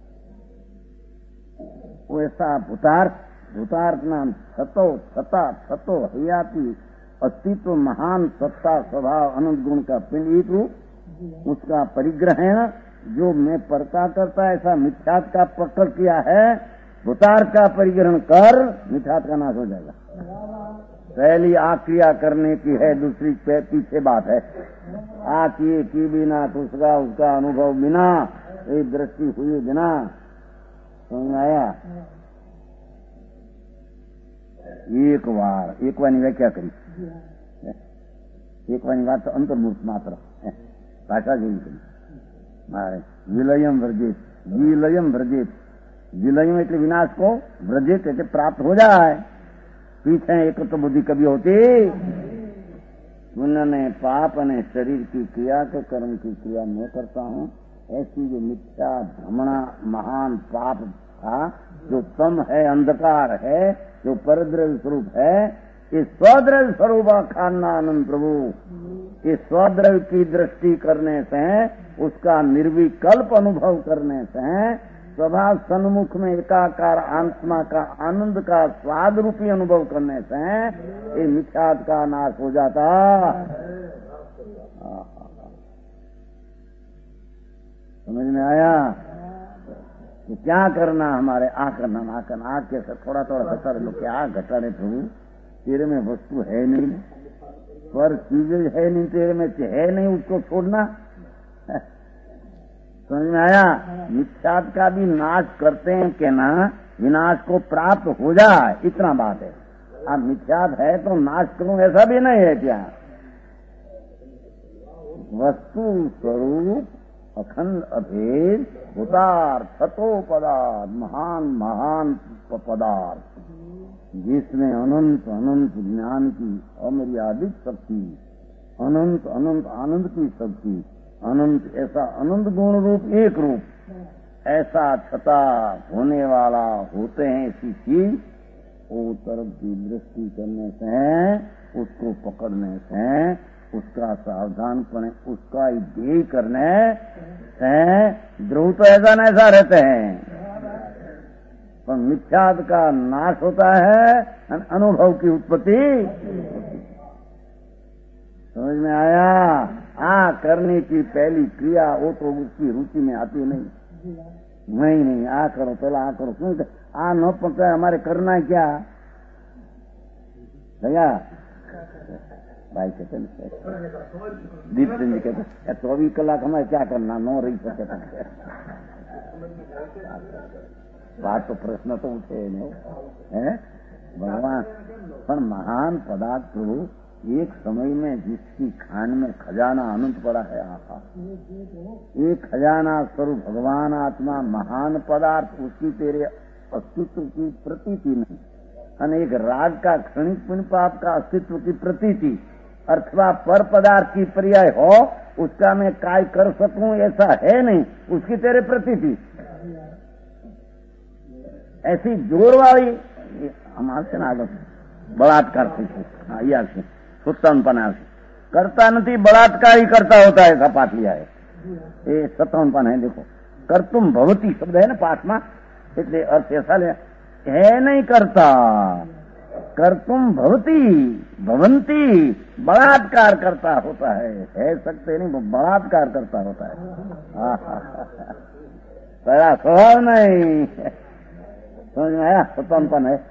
वैसा भूतार्थ भूतार्थ नाम छतो छता छतो हयाती अस्तित्व महान सत्ता स्वभाव अनंत गुण का पिंड एक रूप, उसका परिग्रहण जो मैं परता करता है ऐसा मिथ्यात्व का पकड़ किया है, भूतार्थ का परिग्रहण कर मिथ्यात्व का नाश हो जाएगा। पहली आक्रिया करने की है, दूसरी पीछे बात है। आ किए की बिना उसका उसका अनुभव बिना, एक दृष्टि हुई बिना। समझ आया? एक बार एक बार व्याख्या करी, एक बार बात तो अंतर्मूर्त मात्र भाषा जो विलयम व्रजित विलयम व्रजित विलयम એટલે विनाश को व्रजित એટલે प्राप्त हो जाए। पीछे एक तो बुद्धि कभी होती, पुण्य ने पाप ने शरीर की क्रिया के कर्म की क्रिया मैं करता हूँ, ऐसी जो मिथ्या भ्रमणा महान पाप था, जो तम है अंधकार है, जो परद्रव्य स्वरूप है, इस स्वद्रव्य स्वरूप खाना आनंद प्रभु, इस स्वद्रव्य की दृष्टि करने से, उसका निर्विकल्प अनुभव करने से, स्वभाव सन्मुख में एकाकार आत्मा का आनंद का स्वाद रूपी अनुभव करने से ये मिथ्यात्व का नाश हो जाता। समझ में आया? तो क्या करना हमारे आँख करना आँख करना आँख के थोड़ा थोड़ा घटा रहे लोग, क्या घटा रहे प्रभु? तेरे में वस्तु है नहीं, पर चीजें है नहीं, तेरे में है नहीं, उसको छोड़ना। समझ में आया? मिथ्यात्व का भी नाश करते हैं कि ना विनाश को प्राप्त हो जाए, इतना बात है। अब मिथ्यात्व है तो नाश करूं ऐसा भी नहीं है। क्या वस्तु स्वरूप अखंड अभेद भूतार्थ छतो पदार्थ महान महान पदार्थ, जिसमें अनंत अनंत ज्ञान की अमर्यादित शक्ति, अनंत अनंत आनंद की शक्ति, अनंत ऐसा अनंत गुण रूप एक रूप, ऐसा छता होने वाला होते हैं ऐसी चीज, वो तरफ की दृष्टि करने से, उसको पकड़ने से, उसका सावधानपने उसका ही ध्येय करने से ध्रुव तो ऐसा न ऐसा रहते हैं, पर मिथ्यात्व का नाश होता है, अनुभव की उत्पत्ति। समझ में आया? आ करने की पहली क्रिया वो तो उसकी रुचि में आती नहीं, नहीं नहीं आ करो पहला आ करो, क्यों आ न पकड़ा हमारे करना है क्या भैया? भाई कहते दीप सिंह जी कहते चौबीस कलाक हमारे क्या करना, नो रही सके बात तो प्रश्न तो उठे नहीं है भगवान। पर महान पदार्थ प्रभु एक समय में जिसकी खान में खजाना अनंत पड़ा है, आहा एक खजाना स्वरूप भगवान आत्मा महान पदार्थ, उसकी तेरे अस्तित्व की प्रतीति नहीं, अनेक राग का क्षणिक पुण्य पाप का अस्तित्व की प्रतीति अथवा पर पदार्थ की पर्याय हो, उसका मैं काय कर सकूं ऐसा है नहीं, उसकी तेरे प्रतीति ऐसी जोर वाली हमारे से ना बलात्कार से सुत्तनपना से करता नहीं, बलात्कार ही करता होता है, ऐसा पाठ लिया है। ये सत्तावन पान है, देखो कर्तुम भवती शब्द है ना पाठ में, इसलिए अर्थ ऐसा ले है नहीं करता, कर्तुम भवती भवंती बलात्कार करता होता है, है सकते नहीं, वो बलात्कार करता होता है। तेरा स्वभाव नहीं समझ में आया, सत्तावन है।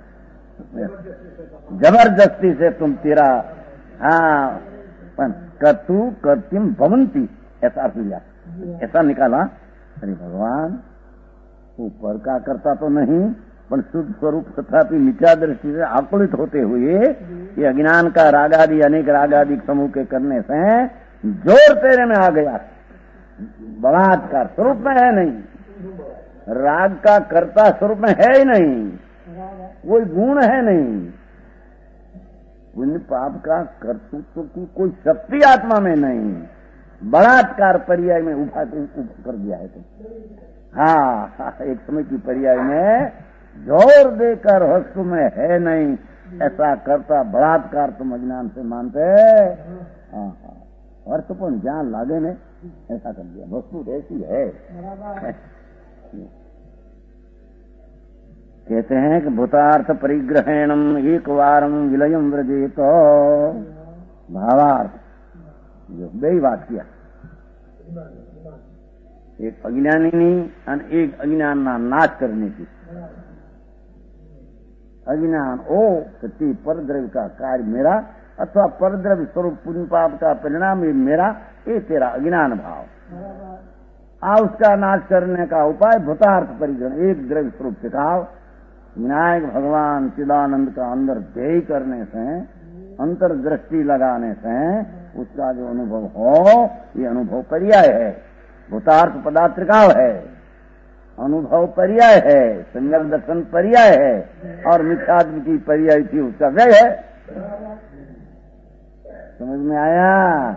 जबरदस्ती से तुम तेरा हाँ कर्तु कर्तिम भवंती ऐसा अर्थ लिया, ऐसा निकाला। अरे भगवान ऊपर का करता तो नहीं, पर शुद्ध स्वरूप तथापि मिथ्या दृष्टि से आकुलित होते हुए ये अज्ञान का रागादि अनेक रागादि समूह के करने से जोर तेरे में आ गया। बलात्कार स्वरूप में है नहीं, राग का कर्ता स्वरूप में है ही नहीं, कोई गुण है नहीं, पुण्य पाप का कर्तृत्व की कोई शक्ति आत्मा में नहीं, बलात्कार पर्याय में उठा कर दिया है तुम। हाँ, एक समय की पर्याय में जोर देकर वस्तु में है नहीं, ऐसा करता बलात्कार तुम अज्ञान से मानते। हाँ हाँ, अर्थ पर जहां लागे ने ऐसा कर दिया, वस्तु ऐसी है। कहते हैं कि भूतार्थ परिग्रहणम एक वारम विलयम व्रजेत, भावार्थ जो बे बात किया, एक अज्ञानी और एक अज्ञान ना नाश करने की। अज्ञान ओ सती परद्रव्य का कार्य मेरा, अथवा परद्रव्य स्वरूप पुण्य पाप का परिणाम ये मेरा, ये तेरा अज्ञान भाव। आ उसका नाश करने का उपाय भूतार्थ परिग्रहण, एक द्रव्य स्वरूप सिखाओ। विनायक भगवान चिदानंद का अंदर ध्येय करने से, अंतर्दृष्टि लगाने से उसका जो अनुभव हो, ये अनुभव पर्याय है। भूतार्थ पदार्थिकाव है, अनुभव पर्याय है, सम्यक दर्शन पर्याय है, और मिथ्यात्म की पर्याय थी उसका व्यय है। समझ में आया?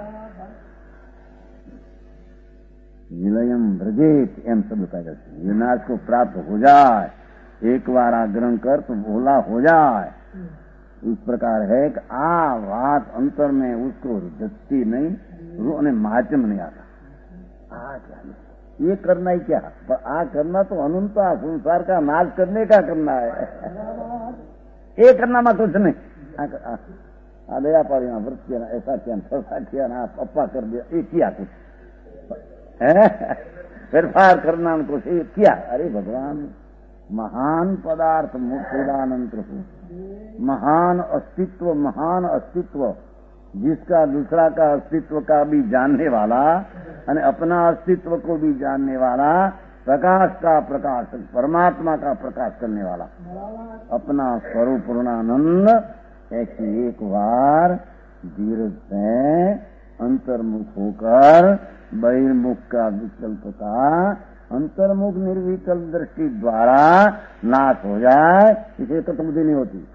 विलयम व्रजेत एम शब्द का विनाश को प्राप्त हो जाए, एक बार आग्रहण कर तो भोला हो जाए। इस प्रकार है कि आ बात अंतर में उसको दृष्टि नहीं, रोने माध्यम नहीं आता। आ क्या ये करना ही क्या, पर आ करना तो अनंता संसार का नाश करने का करना है। ये करना मत कुछ नहीं, आ दया पारी ना व्रत किया ना, ऐसा किया ना, ऐसा किया ना, पप्पा कर दिया, ये किया कुछ है, फेरफार करना कुछ ये किया। अरे भगवान महान पदार्थ मुक्तिदानंतर हो, महान अस्तित्व, महान अस्तित्व जिसका दूसरा का अस्तित्व का भी जानने वाला और अपना अस्तित्व को भी जानने वाला, प्रकाश का प्रकाशक, परमात्मा का प्रकाश करने वाला, अपना स्वरूप पूर्णानंद ऐसी एक बार धीरज से अंतर्मुख होकर बहिर्मुख का विकल्पता अंतर्मुख निर्विकल्प दृष्टि द्वारा नाश हो जाए, इसे तो मुझे नहीं होती।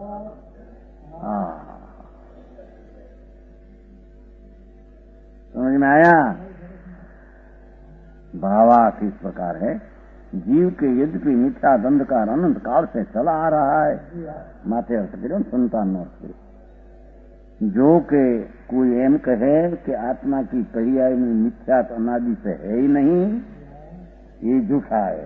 हाँ, समझ में आया? भावार्थ इस प्रकार है, जीव के यद्यपि मिथ्या अंधकार अनंत काल से चला आ रहा है, माते अर्थ करो संतान अर्थ, जो के कोई एम कहे कि आत्मा की पर्याय में मिथ्या अनादि से है ही नहीं, ये झूठा है।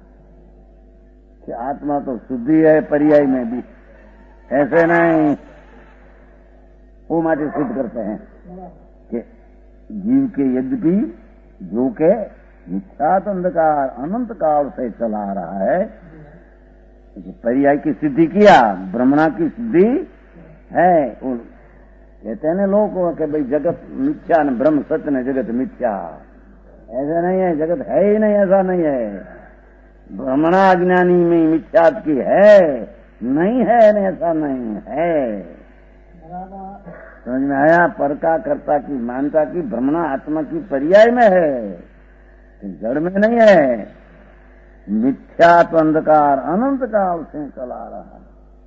कि आत्मा तो शुद्धि है पर्याय में भी, ऐसे नहीं। वो माटे सिद्ध करते हैं कि जीव के यद्यपि जो के मिथ्यात अंधकार अनंत काल से चला आ रहा है, पर्याय की सिद्धि किया, ब्रह्मणा की सिद्धि है। कहते हैं ना लोग कि भाई जगत मिथ्या न ब्रह्म सत्य न जगत मिथ्या, ऐसा नहीं है, जगत है ही नहीं, ऐसा नहीं है। ब्रह्मणा अज्ञानी में मिथ्यात की है, नहीं है नहीं, ऐसा नहीं है। समझ में आया? पर का कर्ता की मानता की ब्रह्मणा आत्मा की पर्याय में है, जड़ में नहीं है। मिथ्यात्व अंधकार अनंत काल से चला रहा है।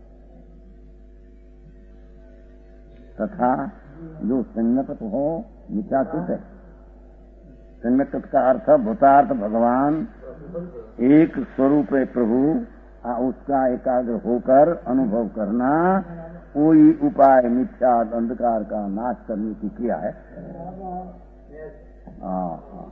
तथा जो संगत हो मिथ्यात्व है। संगत का अर्थ भूतार्थ भगवान एक स्वरूप है प्रभु, उसका एकाग्र होकर अनुभव करना, कोई उपाय मिथ्या अंधकार का नाश करने की क्रिया है। हाँ,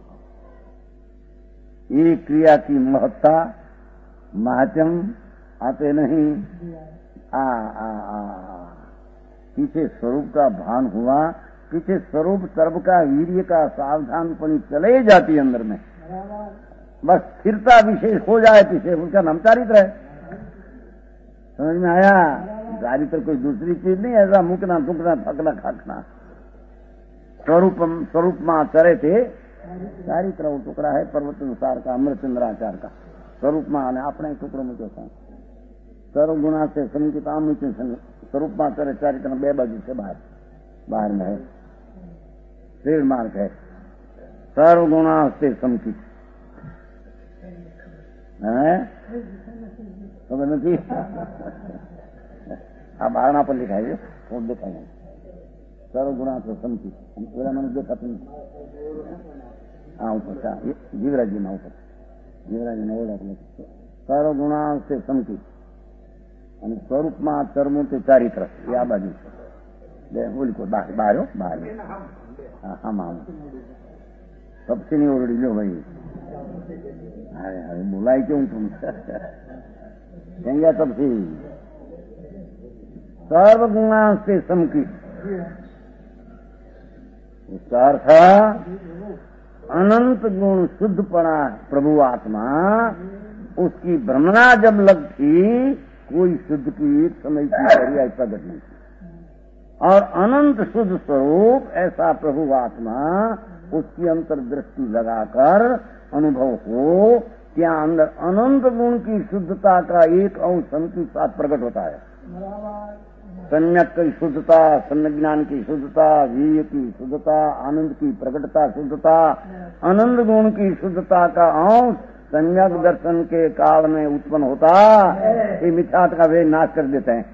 ये क्रिया की महत्ता महात्म आते नहीं। आ आ आ पीछे स्वरूप का भान हुआ, पीछे स्वरूप सर्व का वीर्य का सावधानपनी चले जाती अंदर में, बस स्थिरता विशेष हो जाए पीछे, उनका नाम चारित्र है। समझ में आया? चारित्र कोई दूसरी चीज नहीं, ऐसा मुकना दुकना थकना खाकना। स्वरूप स्वरूप मां चरे थे चारित्र वो टुकड़ा है पर्वत अनुसार का, अमृतचंद्राचार का स्वरूप मां ने अपने टुकड़ों में कैसा सर्व गुणा से संकिता स्वरूप मां चरे चारित्र बे बाजू से बाहर बाहर में है, श्रेण मार्ग है। सर्व गुणा से संकित है तो नहीं। आप आना पर लिखाइए, वो दिखाइए सर्व गुणा से संकित। मेरा मैंने देखा तुम हाँ ऊपर जीवराज जी ना ऊपर जीवराज जी ने सर्व गुणा से संकित અને સ્વરૂપમાં ચરમું તે ચારિત્ર એ આ બાજુ છે। બોલી કો બહાર બહાર બહાર હા હા सबसे नहीं ओरड़ी लो भाई। अरे अरे बुलाई क्यों तुम कहेंगे सबसे सर्वगुणा से समकी। उसका अर्थ अनंत गुण शुद्धपणा प्रभु आत्मा, उसकी भ्रमणा जब लगती कोई शुद्ध की एक समय की पर्याय प्रकट नहीं थी, और अनंत शुद्ध स्वरूप ऐसा प्रभु आत्मा उसकी अंतर्दृष्टि लगाकर अनुभव हो, क्या अंदर अनंत गुण की शुद्धता का एक अंश के साथ प्रकट होता है। सम्यक की शुद्धता, सम्यक ज्ञान की शुद्धता, वीर्य की शुद्धता, आनंद की प्रकटता शुद्धता, आनंद गुण की शुद्धता का अंश सम्यक दर्शन के काल में उत्पन्न होता, ये मिथ्यात्व का वे नाश कर देते हैं।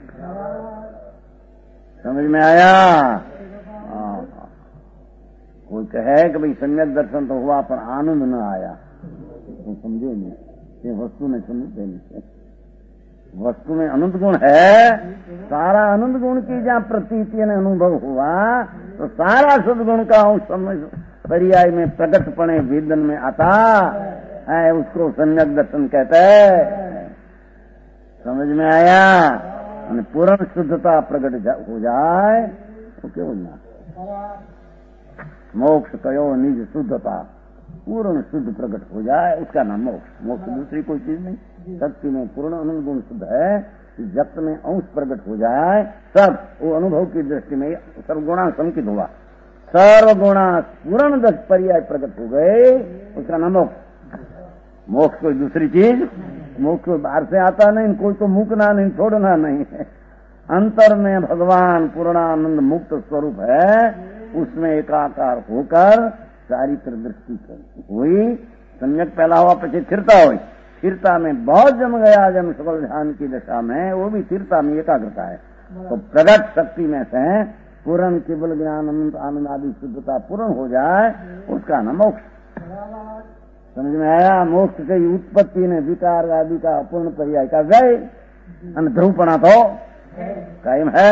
समझ में आया? कोई कहे कि भाई सम्यक दर्शन तो हुआ पर आनंद न आया, तो समझे नहीं, ये वस्तु में समझते नहीं। वस्तु में अनंत गुण है, सारा अनंत गुण की जहाँ प्रतीति ने अनुभव हुआ तो सारा सदगुण का उस समय पर्याय में प्रकटपणे वेदन में आता है, उसको सम्यक दर्शन कहते हैं। समझ में आया? पूर्ण शुद्धता प्रकट हो जाए तो क्यों ना मोक्ष कयो निज शुद्धता, पूर्ण शुद्ध प्रकट हो जाए उसका नाम मोक्ष। मोक्ष दूसरी कोई चीज नहीं, शक्ति में पूर्ण अनंत गुण शुद्ध है, जगत में अंश प्रकट हो जाए सब वो अनुभव की दृष्टि में सर्वगुणा संकित हुआ, सर्वगुणा पूर्ण दस पर्याय प्रकट हो गए, उसका नाम मोक्ष। मोक्ष कोई दूसरी चीज, मोक्ष कोई बाहर से आता नहीं, कोई तो मुकना नहीं छोड़ना नहीं है, अंतर में भगवान पूर्णानंद मुक्त स्वरूप है, उसमें एकाकार होकर चारित्र दृष्टि हुई, सम्यक पहला हुआ पीछे स्थिरता हुई, स्थिरता में बहुत जम गया जम सकल ध्यान की दशा में, वो भी स्थिरता में एकाग्रता है। तो प्रगट शक्ति में से पूर्ण केवल ज्ञान अनंत आनंद आदि शुद्धता पूर्ण हो जाए उसका नाम मोक्ष। समझ में आया? मोक्ष की उत्पत्ति ने विकार आदि का पूर्ण पर्याय का गए, ध्रुवपणा तो कायम है।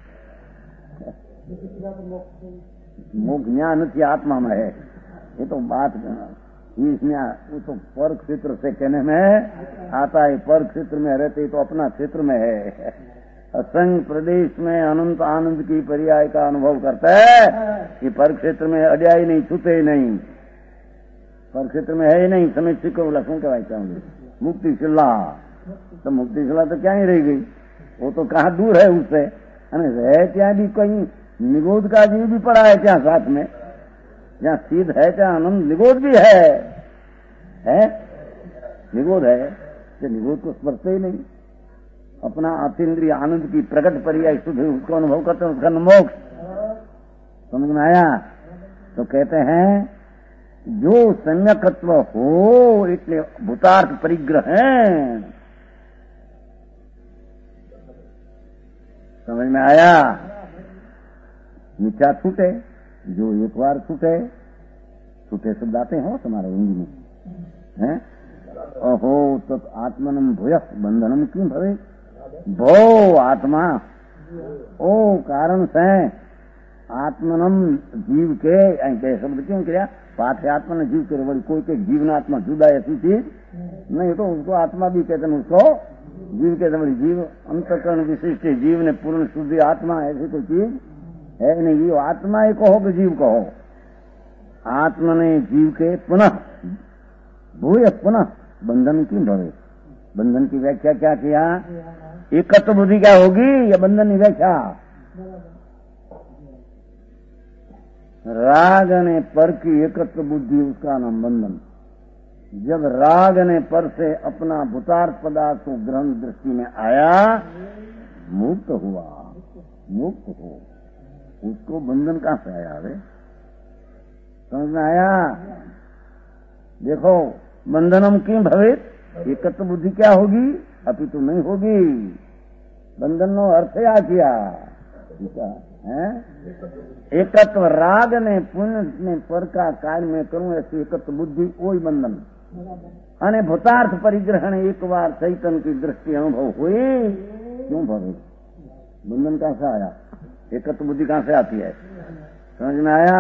मोक्ष ज्ञान की आत्मा में है, ये तो बात इसमें वो तो पर क्षेत्र से कहने में आता है, पर क्षेत्र में रहते तो अपना क्षेत्र में है, असंग प्रदेश में अनंत आनंद की पर्याय का अनुभव करता है कि पर क्षेत्र में अड्या ही नहीं, छूते ही नहीं, पर क्षेत्र में है ही नहीं। समय सीखो बोला शू कहवाय चाहूंगी मुक्ति शिला, तो मुक्ति शिला तो क्या ही रह गई, वो तो कहाँ दूर है उससे, है क्या भी कहीं निगोद का जीव भी पड़ा है क्या साथ में, जहाँ सीध है क्या आनंद निगोद भी है, है निगोद है, कि निगोद को स्पर्श ही नहीं, अपना अतीन्द्रिय आनंद की प्रकट पर्याय शुद्ध उसको अनुभव करते हैं, उसका मोक्ष। समझ में आया? तो कहते हैं जो सम्यकत्व हो इसलिए भूतार्थ परिग्रह है। समझ में आया? मिथ्या छूटे, जो एक बार छूटे, छूटे शब्द आते हो तुम्हारे हिंदी में, हैं? अहो तत् आत्मनम भूय बंधनम क्यों भवे, भो आत्मा ओ कारण से आत्मनम जीव के ऐसे शब्द क्यों किया? पाठ है आत्मा ने जीव के बड़ी कोई के जीवनात्मा जुदा ऐसी चीज नहीं, तो उसको आत्मा भी कहते हैं, उसको जीव के बड़ी जीव अंतकरण विशिष्ट जीव ने पूर्ण शुद्धि आत्मा ऐसी कोई चीज है नहीं। ये आत्मा ही कहो कि जीव कहो, आत्मा ने जीव के पुनः भूय पुनः बंधन की भवे। बंधन की व्याख्या क्या किया? एकत्व बुद्धि क्या होगी या बंधन की व्याख्या? राग ने पर की एकत्व बुद्धि, उसका नाम बंधन। जब राग ने पर से अपना भूतार्थ पदार्थ को ग्रहण दृष्टि में आया, मुक्त हुआ, मुक्त हो, उसको बंधन कहां से आया? वे समझ में आया? देखो, बंधनम क्यों भवित? एकत्व बुद्धि क्या होगी? अभी तो नहीं होगी। बंधन नो अर्थ या किया है एकत्व। राग ने पुण्य ने पर का कार्य में करूं ऐसी एकत्व बुद्धि, वही बंधन। अने भूतार्थ परिग्रहण एक बार चैतन्य की दृष्टि अनुभव हुई, क्यों भवित? बंधन कहां से आया? एकत्व बुद्धि कहां से आती है? समझ में आया?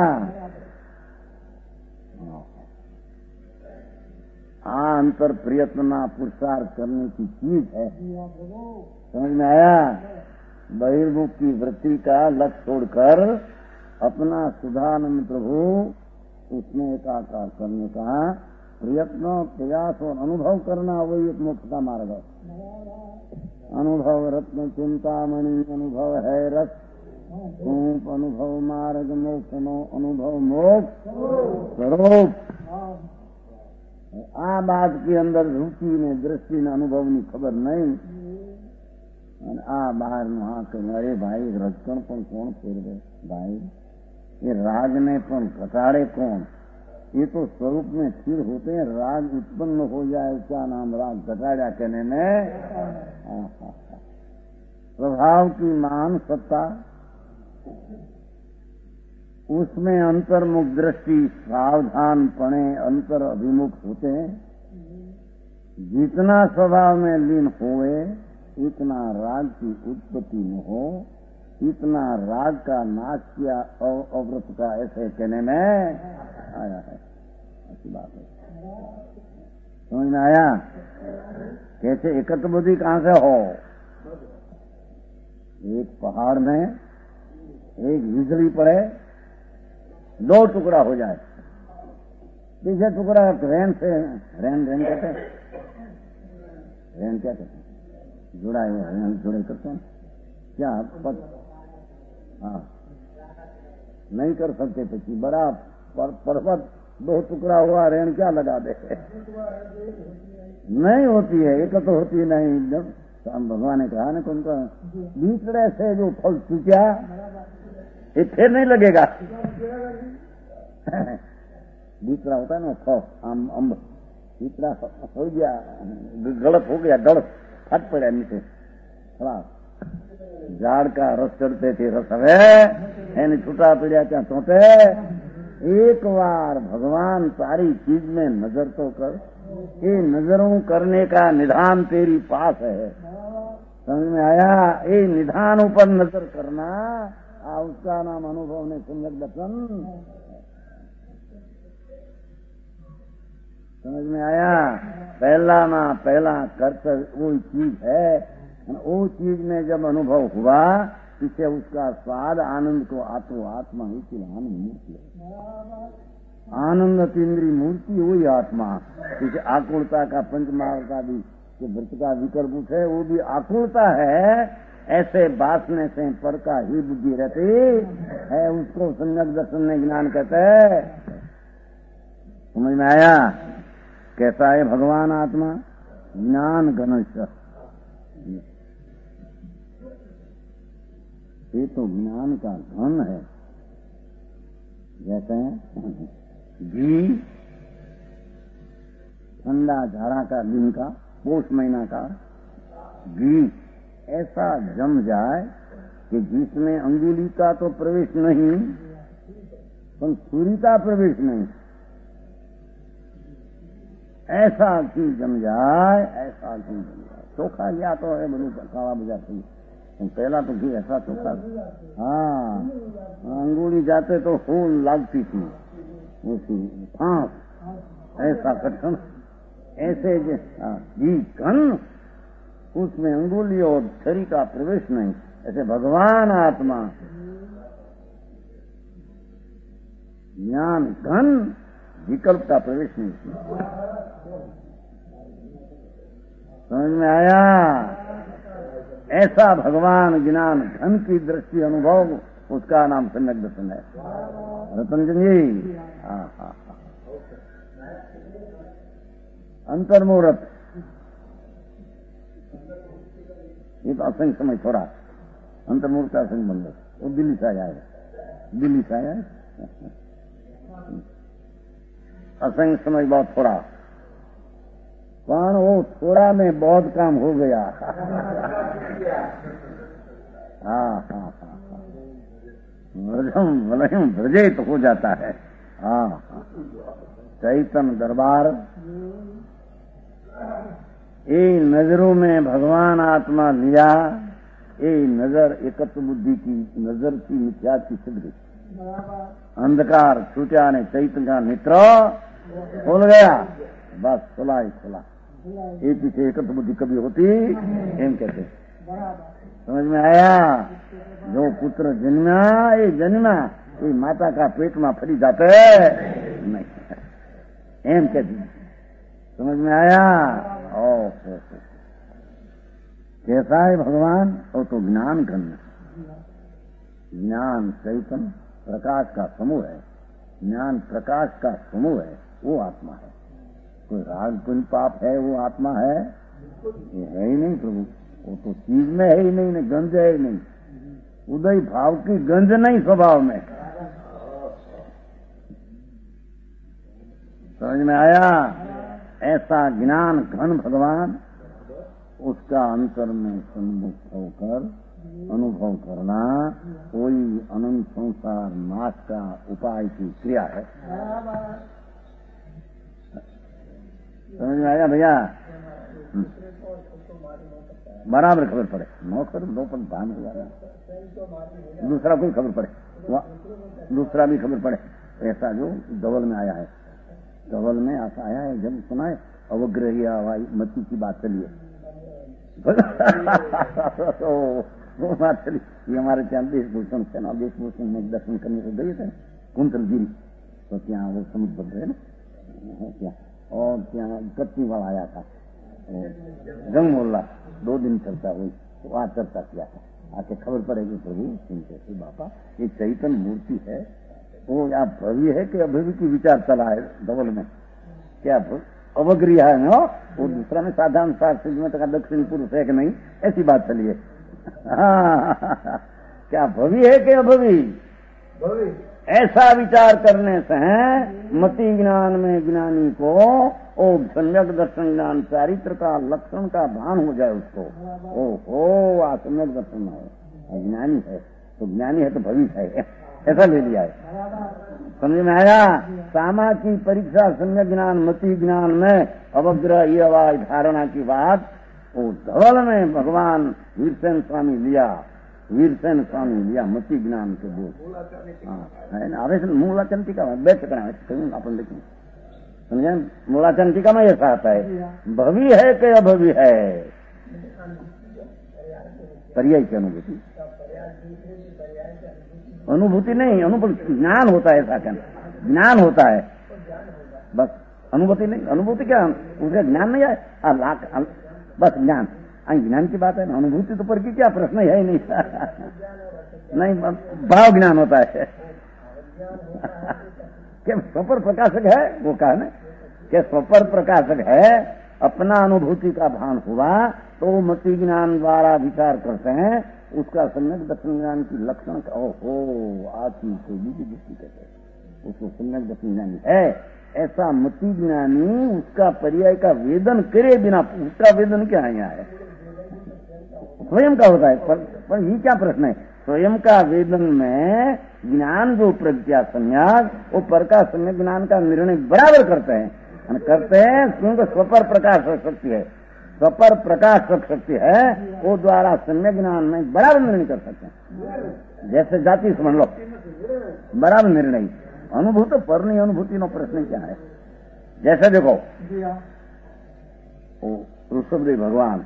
आ अंतर प्रयत्न पुरुषार्थ करने की चीज है। समझ में आया? बहिर्मुख की वृत्ति का लक्ष्य छोड़कर अपना सुधानंद प्रभु उसमें एकाकार करने का प्रयत्न, प्रयास और अनुभव करना, वही एक मोक्ष का मार्ग है। अनुभव रत्न चिंतामणि, अनुभव है रस रूप, अनुभव मार्ग मोक्ष नो, अनुभव मोक्ष स्वरूप। आ बात के अंदर रुचि ने दृष्टि ने अनुभव ની ખબર નહીં, અને આ બહાર નું હા કે અરે ભાઈ રજકણ પણ કોણ ફેરવે ભાઈ? ये राग ने पण घटाड़े कौन? ये तो स्वरूप में स्थिर होते हैं। राग उत्पन्न हो जाए उसका नाम राग घटाड़ा कहने में। प्रभाव की मान सत्ता, उसमें अंतर्मुख दृष्टि सावधान पणे अंतर अभिमुख होते हैं। जितना स्वभाव में लीन होए इतना राग की उत्पत्ति न हो, इतना राग का नाश किया अवृत का, ऐसे कहने में आया है। अच्छी बात है, समझ में आया? कैसे एकत्र बुद्धि कहां से हो? एक पहाड़ में एक बिजली पड़े, दो टुकड़ा हो जाए, पीछे टुकड़ा रेन से रेन रेन कहते हैं, रेन क्या कहते हैं? जुड़ा हुआ रेन जुड़े करते हैं क्या? पद हाँ नहीं कर सकते पची बड़ा पर, पर्वत दो टुकड़ा हुआ रेन क्या लगा दे? नहीं होती है, एक तो होती नहीं। जब भगवान ने कहा ना कि उनका बीचड़े से जो फल चुका ये फिर नहीं लगेगा। बीचड़ा होता है ना फल, आम अम्ब, बीचड़ा हो गया, गलत हो गया, गलत फट पड़ा नीचे, खराब। झाड़ का रस चढ़ते थे, रस हवे छूटा पड़ा क्या चौथे। एक बार भगवान सारी चीज में नजर तो कर, ये नजरों करने का निधान तेरी पास है। समझ में आया? ये निधान ऊपर नजर करना, आ उसका नाम अनुभव ने सम्यक दर्शन। समझ में आया? पहला ना पहला कर्तव्य वो चीज है, वो चीज में जब अनुभव हुआ पीछे उसका स्वाद आनंद को आतो आत्मा ही की आनंद मूर्ति है। आनंद तीन्द्री मूर्ति वही आत्मा। पीछे आकुलता का पंचमावता भी जो व्रत का विकल्प उठे वो भी आकुलता है। ऐसे बासने से पर का ही बुद्धि रहती है, उसको सम्यक दर्शन ने ज्ञान कहते हैं। समझ में आया? कैसा है भगवान आत्मा? ज्ञान घनश्य। ये तो ज्ञान का घन है। कहते हैं घी ठंडा झाड़ा का दिन का, पोष महीना का घी ऐसा जम जाए कि जिसमें अंगुली का तो प्रवेश नहीं, पर सूर्य का प्रवेश नहीं, ऐसा घी जम जाए, ऐसा घी जम जाए। चोखा गया तो है बलू काला बाजार से, पहला तो घी ऐसा चौका, हाँ अंगुली जाते तो फूल लगती थी उसकी फांस, ऐसा कठिन, ऐसे घी घन, उसमें अंगुली और छरी का प्रवेश नहीं। ऐसे भगवान आत्मा ज्ञान घन, विकल्प का प्रवेश नहीं। समझ में आया? ऐसा भगवान ज्ञान घन की दृष्टि अनुभव, उसका नाम सम्यक दर्शन है। रतन जी, हाँ हाँ हाँ। अंतर्मुहूर्त, ये तो असंग समय थोड़ा, अंतर्मुहूर्त असंग बंद, वो दिल्ली से आया है, दिल्ली से आया है। असंग समय बहुत थोड़ा, पण वो थोड़ा में बहुत काम हो गया। हाँ हाँ हाँ, ब्रजे तो हो जाता है। हाँ हाँ, चैतन्य दरबार, ये नजरों में भगवान आत्मा लिया, ये नजर एकत्व बुद्धि की नजर की मिथ्या की सिद्ध गई। अंधकार छूटा ने चैतन्य का नेत्र खोल गया, बस खुला ही खुला। ये पीछे एकत्व बुद्धि कभी होती एम कहते, समझ में आया? जो पुत्र जन्मा, ये जन्मा ये माता का पेट में फरी जाते नहीं, एम कहती, समझ में आया? ओ कैसा है भगवान? वो तो ज्ञान घन, ज्ञान चैतन्य प्रकाश का समूह है, ज्ञान प्रकाश का समूह है, वो आत्मा है। कोई राग पुण्य पाप है वो आत्मा है? ये है ही नहीं प्रभु, वो तो चीज में है ही नहीं, नहीं गंज है ही नहीं, उदय भाव की गंज नहीं स्वभाव में। समझ में आया? ऐसा ज्ञान घन भगवान, उसका अंतर में सम्मुख होकर अनुभव करना कोई अनंत संसार नाश का उपाय की क्रिया है। समझ में आया भैया? बराबर खबर पड़े, नौ खबर दो पर भान हो जाए, दूसरा कोई खबर पड़े, दूसरा भी खबर पड़े। ऐसा जो धवल में आया है, धवल में ऐसा आया है, जब सुना है अवग्रही हवाई मती की बात चलिए वो बात चली। ये हमारे ત્યાં देशभूषण सेना देशभूषण में दर्शन करने को गए थे कुंतल गिरी, तो ત્યાં वो समुद्र बंद है ना ત્યાં, और ત્યાં कत्ती वाला आया था जंग मोल्ला, दो दिन चर्चा हुई, तो वहां चर्चा किया था। आके खबर पड़ेगी प्रभु सुनते थे बापा, ये चैतन्य मूर्ति है, वो या भव्य है कि अभव्य की विचार चला है धवल में, क्या अवग्रिया है ना, वो दूसरा में साधारण शास्त्र में तो दक्षिण पुरुष है कि नहीं, ऐसी बात चलिए। क्या भव्य है कि अभव्य? ऐसा विचार करने से मति ज्ञान में ज्ञानी को ओ सम्यक दर्शन ज्ञान चारित्र का लक्षण का भान हो जाए उसको, ओ हो आ सम्यक दर्शन है, ज्ञानी है तो ज्ञानी है तो भविष्य है, ऐसा ले लिया है। समझ में आया? सामा की परीक्षा सम्यक ज्ञान मति ज्ञान में अवग्रह ये आवाज धारणा की बात वो धवल में भगवान वीरसेन स्वामी लिया, वीरसेन स्वामी लिया मति ज्ञान के बोल। हाँ आवेश मूलाचरण टीका में बैठ सकना अपन देखें, समझे? मूलाचरण टीका में ऐसा आता है, भवी है कि अभवी है, पर्याय की अनुभूति, अनुभूति नहीं, अनुभूति ज्ञान होता है, ऐसा कहना ज्ञान होता है, बस अनुभूति नहीं। अनुभूति क्या, उसका ज्ञान नहीं है, आ, लाख आ, बस ज्ञान, ज्ञान की बात है ना, अनुभूति तो पर की क्या प्रश्न है ही नहीं नहीं भाव ज्ञान होता है क्या स्वपर प्रकाशक है, वो कहा ना क्या स्वपर प्रकाशक है, अपना अनुभूति का भान हुआ तो मति ज्ञान द्वारा विचार करते हैं, उसका सम्यक दर्शन ज्ञान की लक्षण का ओहो आती को भी दृष्टि कहते हैं, उसको सम्यक दर्शन ज्ञानी है। ऐसा मति ज्ञानी उसका पर्याय का वेदन करे बिना, उसका वेदन क्या यहाँ है, स्वयं का होता है। पर, पर ये क्या प्रश्न है, स्वयं का वेदन में ज्ञान जो प्रज्ञा संन्यास वो पर का सम्यक ज्ञान का निर्णय बराबर करते हैं, करते हैं क्योंकि स्वपर प्रकाश शक्ति है, सपर प्रकाशक शक्ति है, वो द्वारा सम्यक ज्ञान में बराबर निर्णय कर सकते हैं। जैसे जाति समझ लो, बराबर निर्णय। अनुभूत पर नहीं अनुभूति नो प्रश्न क्या है। जैसे देखो, ऋषभदेव भगवान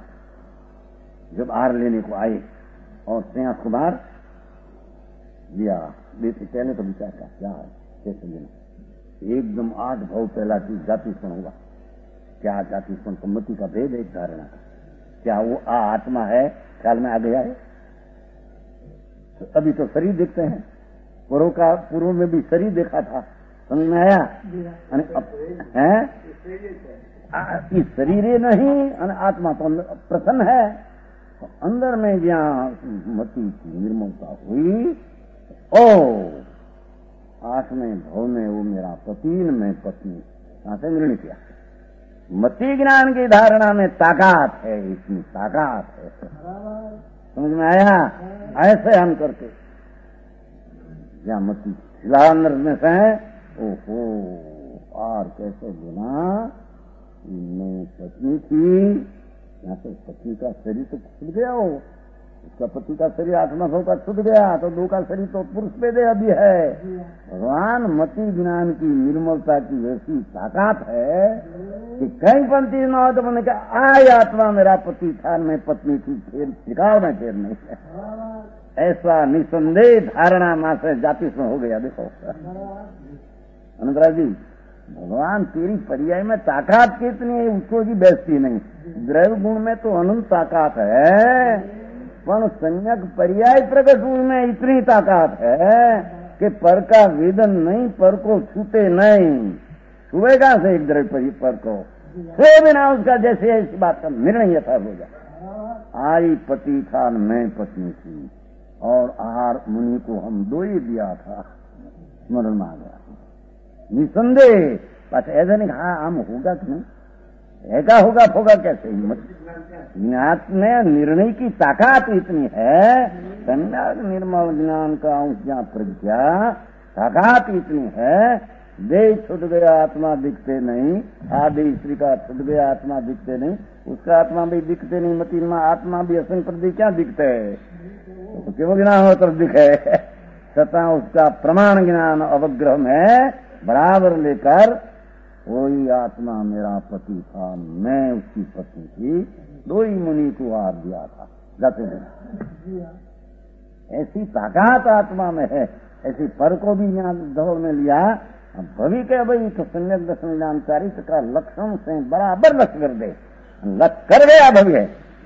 जब आहार लेने को आए और श्रेयांस कुमार लिया, बेटे पहले तो विचार का क्या है, कैसे लेना, एकदम आठ भाव पहला चीज जाति सुन होगा। क्या जाति सुन सम्मति का भेद एक धारणा, क्या वो आ आत्मा है, ख्याल में आ गया है। तो अभी तो शरीर देखते हैं, पूर्व का पूर्व में भी शरीर देखा था, समझ में आया है। इस शरीर नहीं, आत्मा तो प्रसन्न है। तो अंदर में जहाँ मति की निर्मलता हुई, ओ आठवें भाव में वो मेरा पति में पत्नी, कहां से निर्णय किया। मति ज्ञान की धारणा में ताकत है, इतनी ताकत है, समझ में आया। ऐसे हम करके जहाँ मति अंदर में से, ओहो और कैसे बिना मैं पत्नी थी, यहाँ से पत्नी का शरीर तो छूट गया हो, उसका पति का शरीर आत्मा भाव का छूट गया, तो दो का शरीर तो पुरुष पे दे अभी है। भगवान मति ज्ञान की निर्मलता की वैसी ताकत है कि कहीं पंक्ति न हो तो मैंने कहा आय आत्मा मेरा पति था, मैं पत्नी थी, फिर सिखाओ में फिर नहीं है। ऐसा निसंदेह धारणा मां से जाति में हो गया। देखो अनंतराज जी, भगवान तेरी पर्याय में ताकत कितनी है, उसको की बेइज्जती नहीं। द्रव्य गुण में तो अनंत ताकत है, पर सम्यक पर्याय प्रकट रूप में इतनी ताकत है कि पर का वेदन नहीं, पर को छूटे नहीं। छुएगा से एक द्रव्य पर को छुए बिना उसका जैसे ऐसी बात का निर्णय यथार्थ हो जाए। आई पति था, मैं पत्नी थी, और आहार मुनि को हम दो ही दिया था, स्मरण में आ गया निसंदेह। बस ऐसा नहीं कहा हम होगा कि नहीं, ऐसा होगा फोगा कैसे। ज्ञात में निर्णय की ताकत इतनी है, सम्यक निर्मल ज्ञान का अंश जहाँ प्रज्ञा ताकत इतनी है, देह छूट गया आत्मा दिखते नहीं, आदि स्त्री का छूट गया आत्मा दिखते नहीं, उसका आत्मा भी दिखते नहीं, मती में आत्मा भी असंग प्रति क्या दिखते है, तो केवल ज्ञान हो तरफ दिखे, सता उसका प्रमाण ज्ञान अवग्रह में बराबर लेकर वही आत्मा मेरा पति था, मैं उसकी पत्नी थी, दो ही मुनि को आर दिया था जाते दिन। ऐसी ताकत आत्मा में है, ऐसी पर को भी ज्ञान दौड़ में लिया। भवि के भाई तो सम्यक दर्शन ज्ञान चारित्र का लक्षण से बराबर लक्ष्य कर दे, लक्ष्य कर गया भव्य,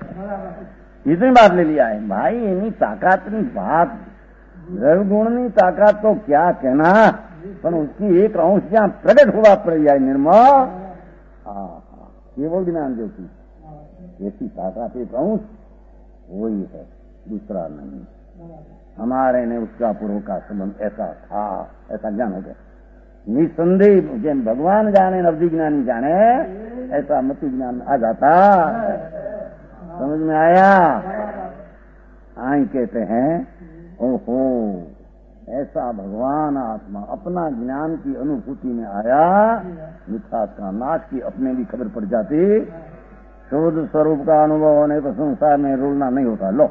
इतनी बात ले लिया है भाई। इन्हीं ताकत नहीं बात, गुण ताकत तो क्या कहना, पर उसकी एक अंश जहाँ प्रकट हुआ पर्याय निर्मल, केवल ज्ञान जो थी ऐसी ताकत एक अंश वही है, दूसरा नहीं। हमारे ने उसका पूर्व का संबंध ऐसा था, ऐसा ज्ञान हो गया निसंदेह। जिन भगवान जाने नवदी ज्ञानी जाने, ऐसा मति ज्ञान आ जाता। समझ में आया। आई कहते हैं ओहो ऐसा भगवान आत्मा अपना ज्ञान की अनुभूति में आया, मिथ्यात्व का नाश की अपने भी खबर पड़ जाती। शुद्ध स्वरूप का अनुभव होने पर संसार में रुलना नहीं होता। लो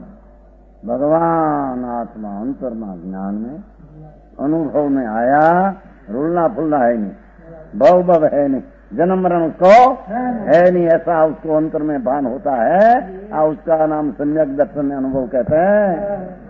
भगवान आत्मा अंतर्मा ज्ञान में अनुभव में आया, रुलना फुलना है नहीं, भव भव है नहीं, जन्म मरण उसको है नहीं, ऐसा उसको अंतर में भान होता है। आ उसका नाम सम्यक दर्शन अनुभव कहते हैं।